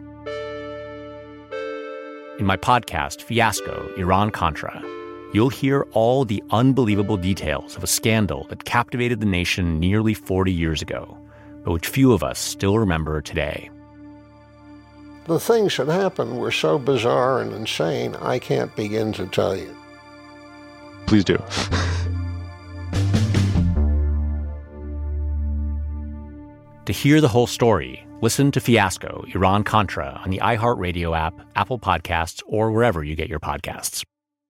Speaker 6: In my podcast, Fiasco, Iran-Contra, you'll hear all the unbelievable details of a scandal that captivated the nation nearly 40 years ago, but which few of us still remember today.
Speaker 7: The things that happened were so bizarre and insane, I can't begin to tell you.
Speaker 20: Please do.
Speaker 6: To hear the whole story, listen to Fiasco, Iran-Contra on the iHeartRadio app, Apple Podcasts, or wherever you get your podcasts.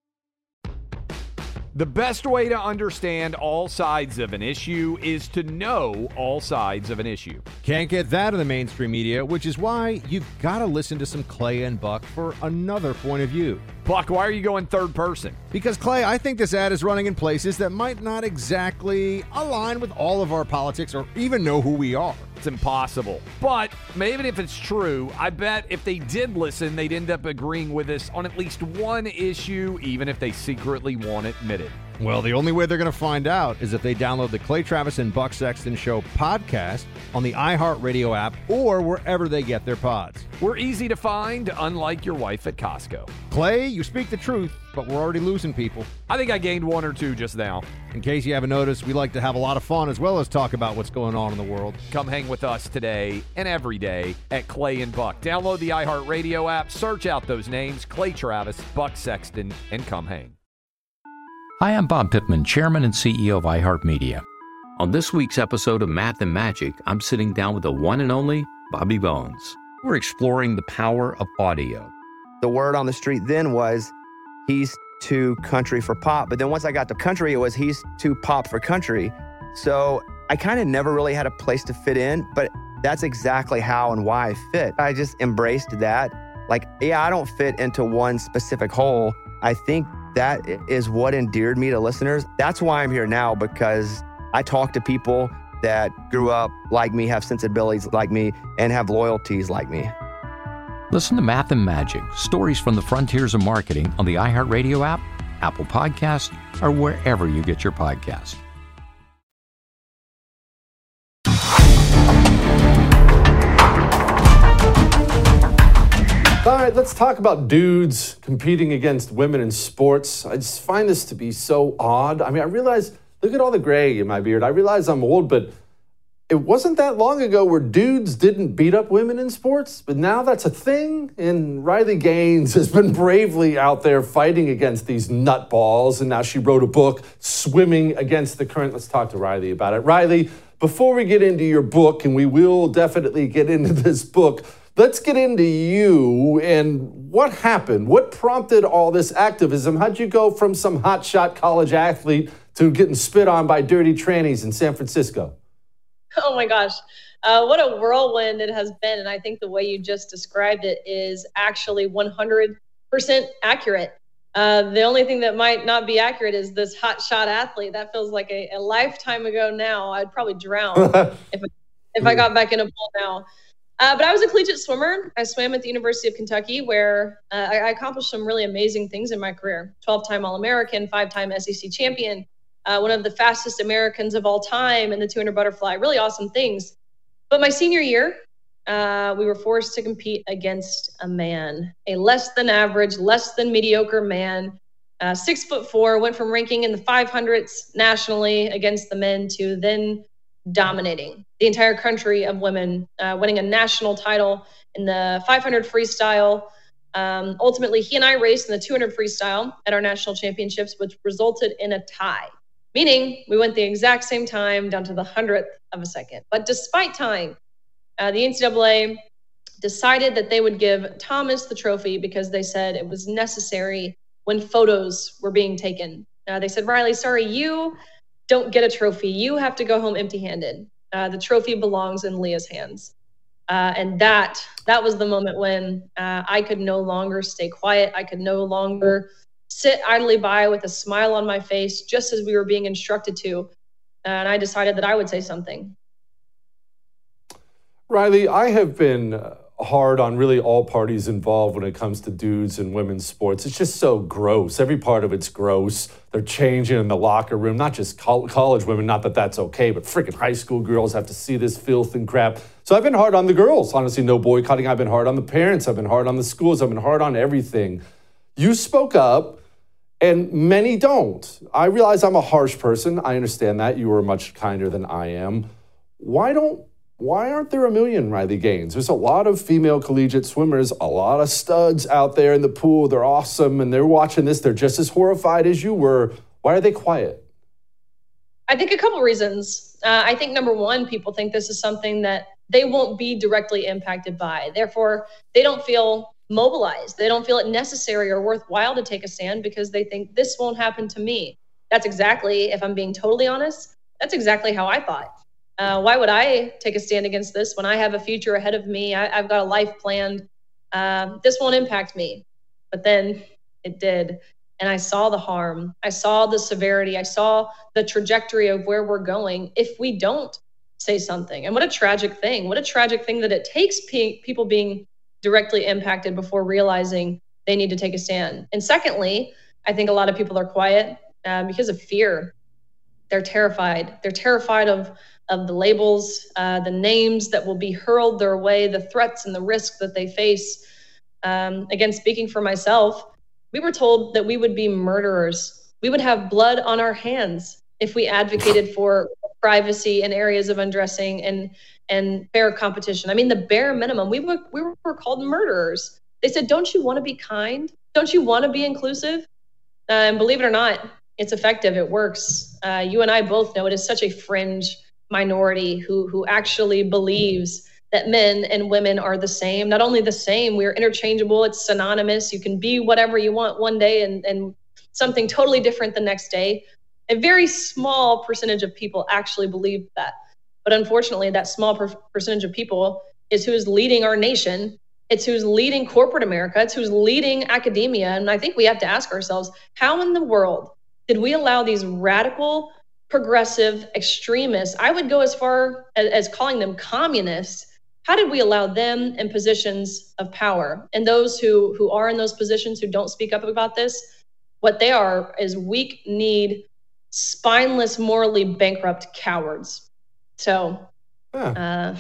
Speaker 5: The best way to understand all sides of an issue is to know all sides of an issue.
Speaker 4: Can't get that in the mainstream media, which is why you've got to listen to some Clay and Buck for another point of view.
Speaker 5: Buck, why are you going third person?
Speaker 4: Because, Clay, I think this ad is running in places that might not exactly align with all of our politics or even know who we are.
Speaker 5: It's impossible. But even if it's true, I bet if they did listen, they'd end up agreeing with us on at least one issue, even if they secretly won't admit it.
Speaker 4: Well, the only way they're going to find out is if they download the Clay Travis and Buck Sexton Show podcast on the iHeartRadio app or wherever they get their pods.
Speaker 5: We're easy to find, unlike your wife at Costco.
Speaker 4: Clay, you speak the truth, but we're already losing people.
Speaker 5: I think I gained one or two just now.
Speaker 4: In case you haven't noticed, we like to have a lot of fun as well as talk about what's going on in the world.
Speaker 5: Come hang with us today and every day at Clay and Buck. Download the iHeartRadio app, search out those names, Clay Travis, Buck Sexton, and come hang.
Speaker 2: Hi, I'm Bob Pittman, Chairman and CEO of iHeartMedia. On this week's episode of Math and Magic, I'm sitting down with the one and only Bobby Bones. We're exploring the power of audio.
Speaker 3: The word on the street then was he's too country for pop. But then once I got to country, it was he's too pop for country. So I kind of never really had a place to fit in, but that's exactly how and why I fit. I just embraced that. Like, yeah, I don't fit into one specific hole. I think that is what endeared me to listeners. That's why I'm here now, because I talk to people that grew up like me, have sensibilities like me, and have loyalties like me.
Speaker 2: Listen to Math and Magic, stories from the frontiers of marketing on the iHeartRadio app, Apple Podcasts, or wherever you get your podcasts.
Speaker 9: All right, let's talk about dudes competing against women in sports. I just find this to be so odd. I mean, I realize, look at all the gray in my beard. I realize I'm old, but it wasn't that long ago where dudes didn't beat up women in sports, but now that's a thing. And Riley Gaines has been bravely out there fighting against these nutballs, and now she wrote a book, Swimming Against the Current. Let's talk to Riley about it. Riley, before we get into your book, and we will definitely get into this book, let's get into you and what happened. What prompted all this activism? How'd you go from some hotshot college athlete to getting spit on by dirty trannies in San Francisco?
Speaker 8: Oh my gosh, what a whirlwind it has been. And I think the way you just described it is actually 100% accurate. The only thing that might not be accurate is this hotshot athlete. That feels like a lifetime ago now. I'd probably drown if I got back in a pool now. But I was a collegiate swimmer. I swam at the University of Kentucky, where I accomplished some really amazing things in my career. 12-time All-American, 5-time SEC champion, one of the fastest Americans of all time in the 200 butterfly, really awesome things. But my senior year, we were forced to compete against a man, a less than average, less than mediocre man, 6'4", went from ranking in the 500s nationally against the men to then dominating the entire country of women, winning a national title in the 500 freestyle. Ultimately, he and I raced in the 200 freestyle at our national championships, which resulted in a tie, meaning we went the exact same time down to the 100th of a second. But despite tying, the NCAA decided that they would give Thomas the trophy because they said it was necessary when photos were being taken. They said, Riley, sorry, you don't get a trophy. You have to go home empty-handed. The trophy belongs in Leah's hands. And that was the moment when I could no longer stay quiet. I could no longer sit idly by with a smile on my face, just as we were being instructed to. And I decided that I would say something.
Speaker 9: Riley, I have been hard on really all parties involved when it comes to dudes and women's sports. It's just so gross. Every part of it's gross. They're changing in the locker room, not just college women, not that that's okay, but freaking high school girls have to see this filth and crap. So I've been hard on the girls. Honestly, no boycotting. I've been hard on the parents. I've been hard on the schools. I've been hard on everything. You spoke up, and many don't. I realize I'm a harsh person. I understand that. You are much kinder than I am. Why aren't there a million Riley Gaines? There's a lot of female collegiate swimmers, a lot of studs out there in the pool. They're awesome, and they're watching this. They're just as horrified as you were. Why are they quiet?
Speaker 8: I think a couple reasons. I think number one, people think this is something that they won't be directly impacted by. Therefore, they don't feel mobilized. They don't feel it necessary or worthwhile to take a stand because they think this won't happen to me. That's exactly, if I'm being totally honest, that's exactly how I thought. Why would I take a stand against this when I have a future ahead of me? I've got a life planned. This won't impact me. But then it did. And I saw the harm. I saw the severity. I saw the trajectory of where we're going if we don't say something. And what a tragic thing. What a tragic thing that it takes people being directly impacted before realizing they need to take a stand. And secondly, I think a lot of people are quiet because of fear. They're terrified. They're terrified of the labels, the names that will be hurled their way, the threats and the risks that they face. Again, speaking for myself, we were told that we would be murderers. We would have blood on our hands if we advocated for privacy in areas of undressing and fair competition. I mean, the bare minimum, we were called murderers. They said, don't you want to be kind? Don't you want to be inclusive? And believe it or not, it's effective. It works. You and I both know it is such a fringe minority who actually believes that men and women are the same. Not only the same, we're interchangeable. It's synonymous. You can be whatever you want one day and something totally different the next day. A very small percentage of people actually believe that. But unfortunately, that small percentage of people is who's leading our nation. It's who's leading corporate America. It's who's leading academia. And I think we have to ask ourselves, how in the world did we allow these radical, progressive extremists, I would go as far as calling them communists, how did we allow them in positions of power? And those who are in those positions who don't speak up about this, what they are is weak-kneed, spineless, morally bankrupt cowards. So,
Speaker 9: I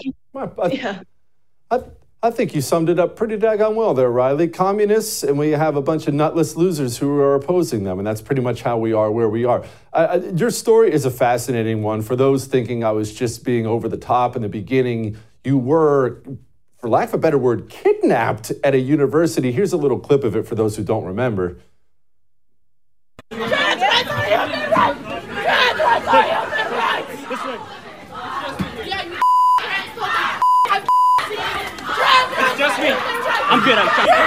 Speaker 9: think you summed it up pretty daggone well there, Riley. Communists, and we have a bunch of nutless losers who are opposing them, and that's pretty much how we are where we are. Your story is a fascinating one. For those thinking I was just being over the top in the beginning, you were, for lack of a better word, kidnapped at a university. Here's a little clip of it for those who don't remember.
Speaker 11: It's just me. I'm good.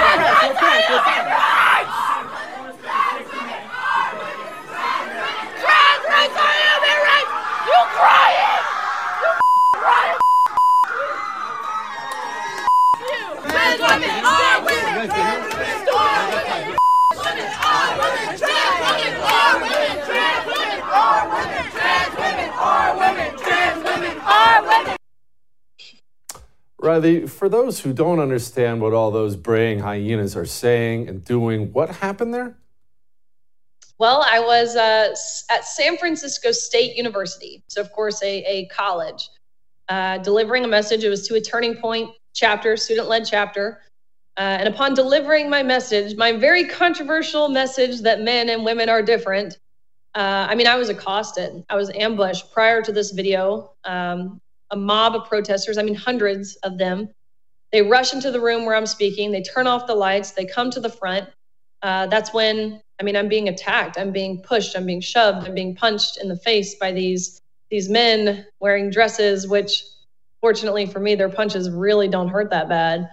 Speaker 9: Riley, for those who don't understand what all those braying hyenas are saying and doing, what happened there?
Speaker 8: Well, I was at San Francisco State University, so of course a college, delivering a message. It was to a Turning Point chapter, student-led chapter. And upon delivering my message, my very controversial message that men and women are different, I was accosted. I was ambushed prior to this video. A mob of protesters, hundreds of them. They rush into the room where I'm speaking. They turn off the lights. They come to the front. That's when, I'm being attacked. I'm being pushed. I'm being shoved. I'm being punched in the face by these men wearing dresses, which Fortunately for me, their punches really don't hurt that bad.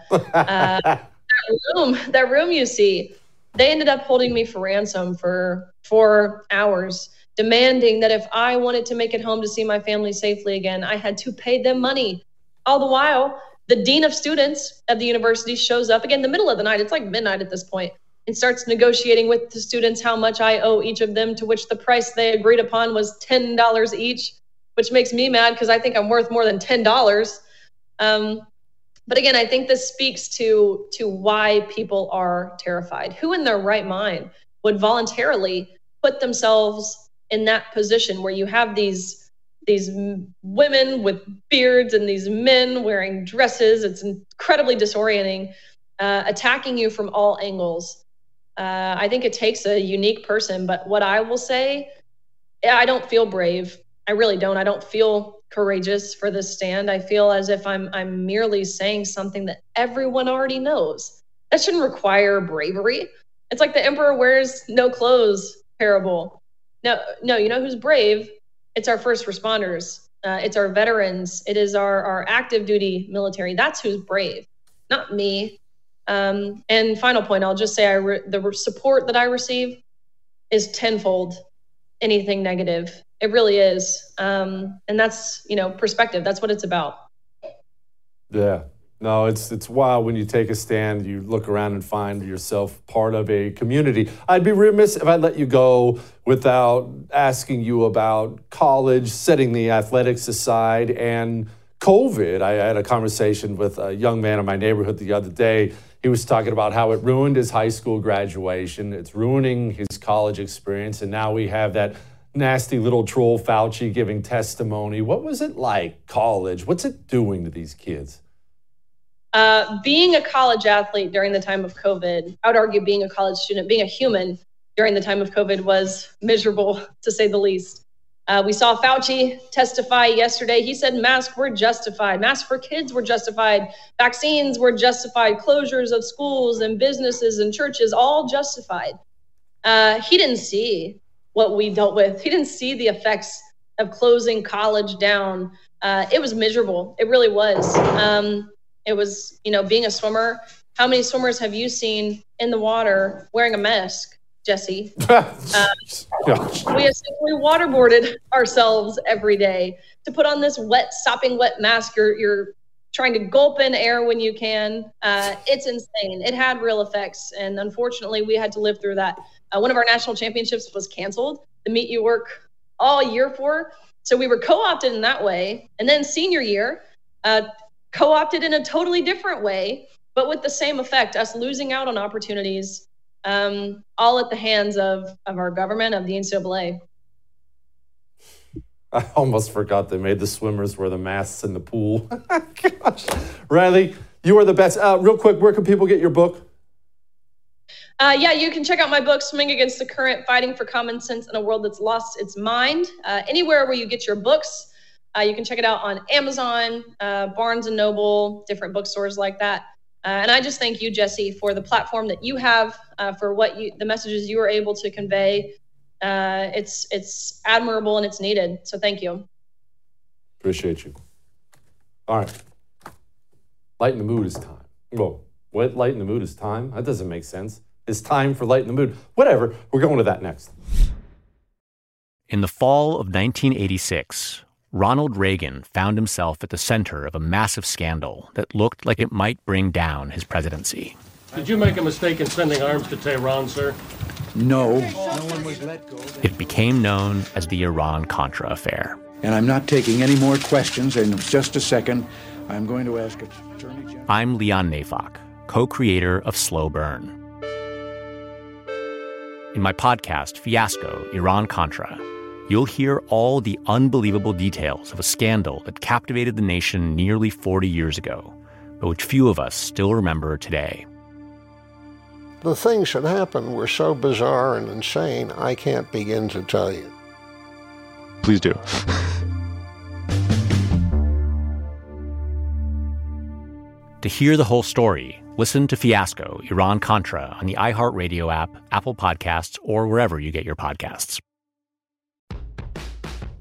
Speaker 8: That room you see, they ended up holding me for ransom for 4 hours, demanding that if I wanted to make it home to see my family safely again, I had to pay them money. All the while, the dean of students at the university shows up again in the middle of the night. It's like midnight at this point, and starts negotiating with the students how much I owe each of them, to which the price they agreed upon was $10 each, which makes me mad because I think I'm worth more than $10. But again, I think this speaks to why people are terrified. Who in their right mind would voluntarily put themselves in that position where you have these women with beards and these men wearing dresses? It's incredibly disorienting, attacking you from all angles. I think it takes a unique person, but what I will say, I don't feel brave. I really don't. I don't feel courageous for this stand. I feel as if I'm merely saying something that everyone already knows. That shouldn't require bravery. It's like the emperor wears no clothes parable. No, you know who's brave? It's our first responders. It's our veterans. It is our active duty military. That's who's brave, not me. And final point, I'll just say the support that I receive is tenfold anything negative. It really is. And that's, perspective. That's what it's about.
Speaker 9: Yeah. No, it's wild when you take a stand, you look around and find yourself part of a community. I'd be remiss if I let you go without asking you about college, setting the athletics aside, and COVID. I had a conversation with a young man in my neighborhood the other day. He was talking about how it ruined his high school graduation. It's ruining his college experience. And now we have that nasty little troll Fauci giving testimony. What was it like, college? What's it doing to these kids?
Speaker 8: Being a college athlete during the time of COVID, I would argue being a college student, being a human during the time of COVID was miserable, to say the least. We saw Fauci testify yesterday. He said masks were justified. Masks for kids were justified. Vaccines were justified. Closures of schools and businesses and churches, all justified. He didn't see what we dealt with. He didn't see the effects of closing college down. It was miserable. It really was. It was, being a swimmer. How many swimmers have you seen in the water wearing a mask, Jesse? We essentially waterboarded ourselves every day to put on this sopping wet mask. You're trying to gulp in air when you can. It's insane. It had real effects. And unfortunately, we had to live through that. One of our national championships was canceled, the meet you work all year for. So we were co-opted in that way. And then senior year, co-opted in a totally different way, but with the same effect, us losing out on opportunities, all at the hands of our government, of the NCAA.
Speaker 9: I almost forgot they made the swimmers wear the masks in the pool. Gosh. Riley, you are the best. Real quick, where can people get your book?
Speaker 8: You can check out my book, Swimming Against the Current, Fighting for Common Sense in a World That's Lost Its Mind. Anywhere where you get your books. You can check it out on Amazon, Barnes & Noble, different bookstores like that. And I just thank you, Jesse, for the platform that you have, for the messages you are able to convey. It's admirable and it's needed. So thank you.
Speaker 9: Appreciate you. All right. Lighten the mood is time. Whoa, what? Lighten the mood is time? That doesn't make sense. It's time for lighten the mood. Whatever. We're going to that next.
Speaker 6: In the fall of 1986, Ronald Reagan found himself at the center of a massive scandal that looked like it might bring down his presidency.
Speaker 18: Did you make a mistake in sending arms to Tehran, sir?
Speaker 19: No. No one was let go.
Speaker 6: It became known as the Iran-Contra affair.
Speaker 19: And I'm not taking any more questions. In just a second, I'm going to ask Attorney General.
Speaker 6: I'm Leon Neyfakh, co-creator of Slow Burn. In my podcast, Fiasco, Iran-Contra, you'll hear all the unbelievable details of a scandal that captivated the nation nearly 40 years ago, but which few of us still remember today.
Speaker 7: The things that happened were so bizarre and insane, I can't begin to tell you.
Speaker 20: Please do.
Speaker 6: To hear the whole story, listen to Fiasco, Iran-Contra on the iHeartRadio app, Apple Podcasts, or wherever you get your podcasts.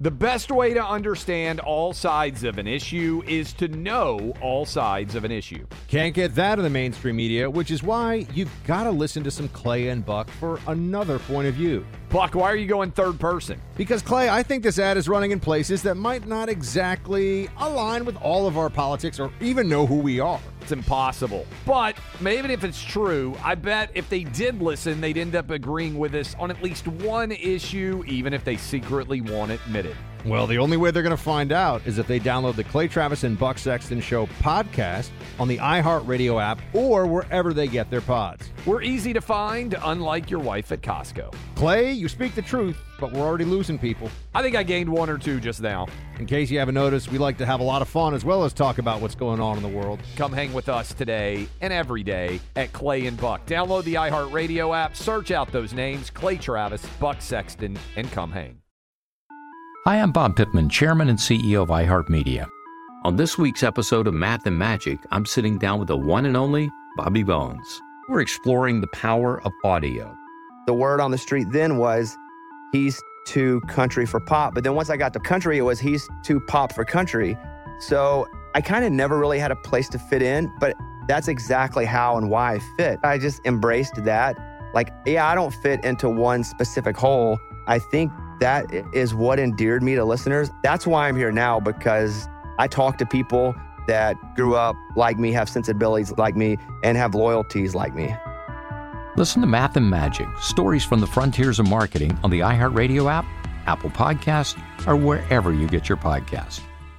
Speaker 5: The best way to understand all sides of an issue is to know all sides of an issue.
Speaker 4: Can't get that in the mainstream media, which is why you've got to listen to some Clay and Buck for another point of view.
Speaker 5: Buck, why are you going third person?
Speaker 4: Because, Clay, I think this ad is running in places that might not exactly align with all of our politics or even know who we are.
Speaker 5: It's impossible. But even if it's true, I bet if they did listen, they'd end up agreeing with us on at least one issue, even if they secretly won't admit it.
Speaker 4: Well, the only way they're going to find out is if they download the Clay Travis and Buck Sexton Show podcast on the iHeartRadio app or wherever they get their pods.
Speaker 5: We're easy to find, unlike your wife at Costco.
Speaker 4: Clay, you speak the truth, but we're already losing people.
Speaker 5: I think I gained one or two just now.
Speaker 4: In case you haven't noticed, we like to have a lot of fun as well as talk about what's going on in the world.
Speaker 5: Come hang with us today and every day at Clay and Buck. Download the iHeartRadio app, search out those names, Clay Travis, Buck Sexton, and come hang.
Speaker 2: Hi, I'm Bob Pittman, Chairman and CEO of iHeartMedia. On this week's episode of Math and Magic, I'm sitting down with the one and only Bobby Bones. We're exploring the power of audio.
Speaker 3: The word on the street then was he's too country for pop. But then once I got to country, it was he's too pop for country. So I kind of never really had a place to fit in, but that's exactly how and why I fit. I just embraced that. Like, yeah, I don't fit into one specific hole. I think that is what endeared me to listeners. That's why I'm here now, because I talk to people that grew up like me, have sensibilities like me, and have loyalties like me.
Speaker 2: Listen to Math and Magic, stories from the frontiers of marketing on the iHeartRadio app, Apple Podcasts, or wherever you get your podcasts.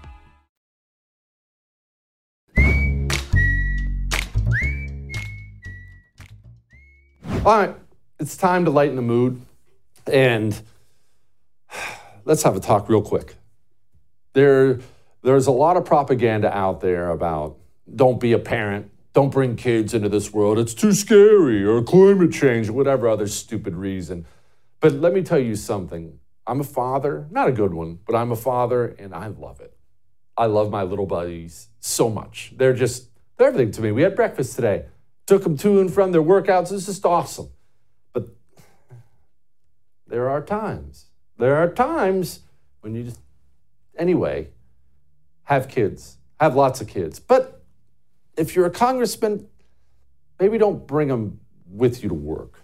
Speaker 9: All right, it's time to lighten the mood, and let's have a talk real quick. There's a lot of propaganda out there about don't be a parent, don't bring kids into this world, it's too scary, or climate change, or whatever other stupid reason. But let me tell you something. I'm a father, not a good one, but I'm a father, and I love it. I love my little buddies so much. They're everything to me. We had breakfast today. Took them to and from their workouts. It's just awesome. But there are times when you just, anyway, have kids, have lots of kids. But if you're a congressman, maybe don't bring them with you to work.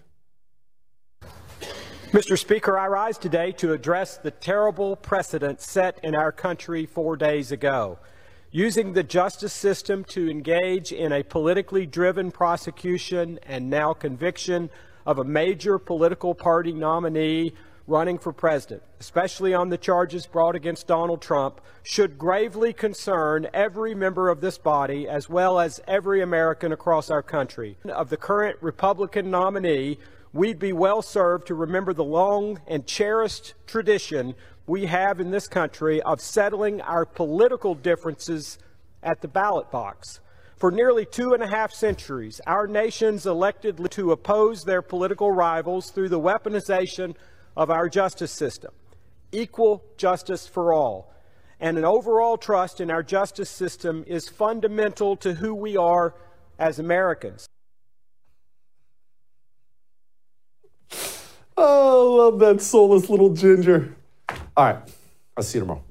Speaker 12: Mr. Speaker, I rise today to address the terrible precedent set in our country 4 days ago. Using the justice system to engage in a politically driven prosecution and now conviction of a major political party nominee running for president, especially on the charges brought against Donald Trump, should gravely concern every member of this body as well as every American across our country. Of the current Republican nominee, we'd be well served to remember the long and cherished tradition we have in this country of settling our political differences at the ballot box. For nearly 2.5 centuries, our nations elected to oppose their political rivals through the weaponization of our justice system. Equal justice for all. And an overall trust in our justice system is fundamental to who we are as Americans.
Speaker 9: Oh, I love that soulless little ginger. All right, I'll see you tomorrow.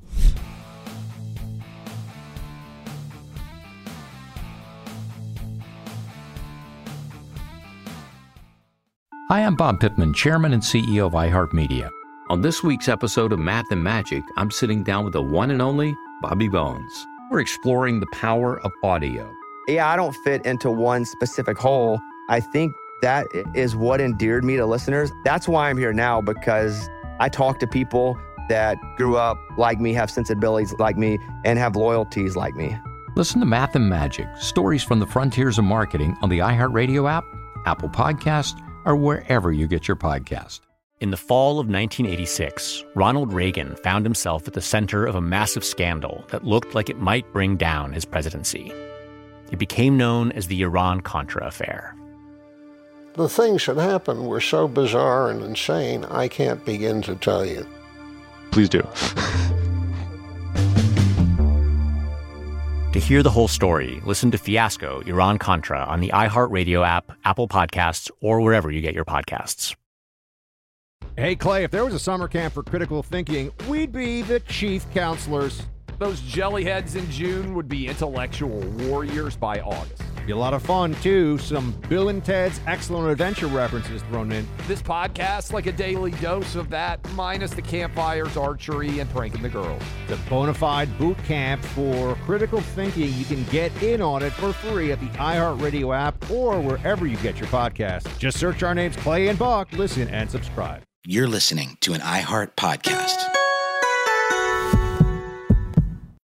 Speaker 2: Hi, I'm Bob Pittman, Chairman and CEO of iHeartMedia. On this week's episode of Math and Magic, I'm sitting down with the one and only Bobby Bones. We're exploring the power of audio.
Speaker 3: Yeah, I don't fit into one specific hole. I think that is what endeared me to listeners. That's why I'm here now, because I talk to people that grew up like me, have sensibilities like me, and have loyalties like me.
Speaker 2: Listen to Math and Magic, stories from the frontiers of marketing on the iHeartRadio app, Apple Podcasts, or wherever you get your podcast.
Speaker 6: In the fall of 1986, Ronald Reagan found himself at the center of a massive scandal that looked like it might bring down his presidency. It became known as the Iran-Contra affair.
Speaker 7: The things that happened were so bizarre and insane, I can't begin to tell you.
Speaker 20: Please do.
Speaker 6: To hear the whole story, listen to Fiasco, Iran-Contra on the iHeartRadio app, Apple Podcasts, or wherever you get your podcasts.
Speaker 4: Hey, Clay, if there was a summer camp for critical thinking, we'd be the chief counselors.
Speaker 5: Those jellyheads in June would be intellectual warriors by August.
Speaker 4: Be a lot of fun, too. Some Bill and Ted's Excellent Adventure references thrown in.
Speaker 5: This podcast, like a daily dose of that, minus the campfires, archery, and pranking the girls.
Speaker 4: The bona fide boot camp for critical thinking. You can get in on it for free at the iHeartRadio app or wherever you get your podcasts. Just search our names, Clay and Buck. Listen and subscribe.
Speaker 13: You're listening to an iHeart podcast.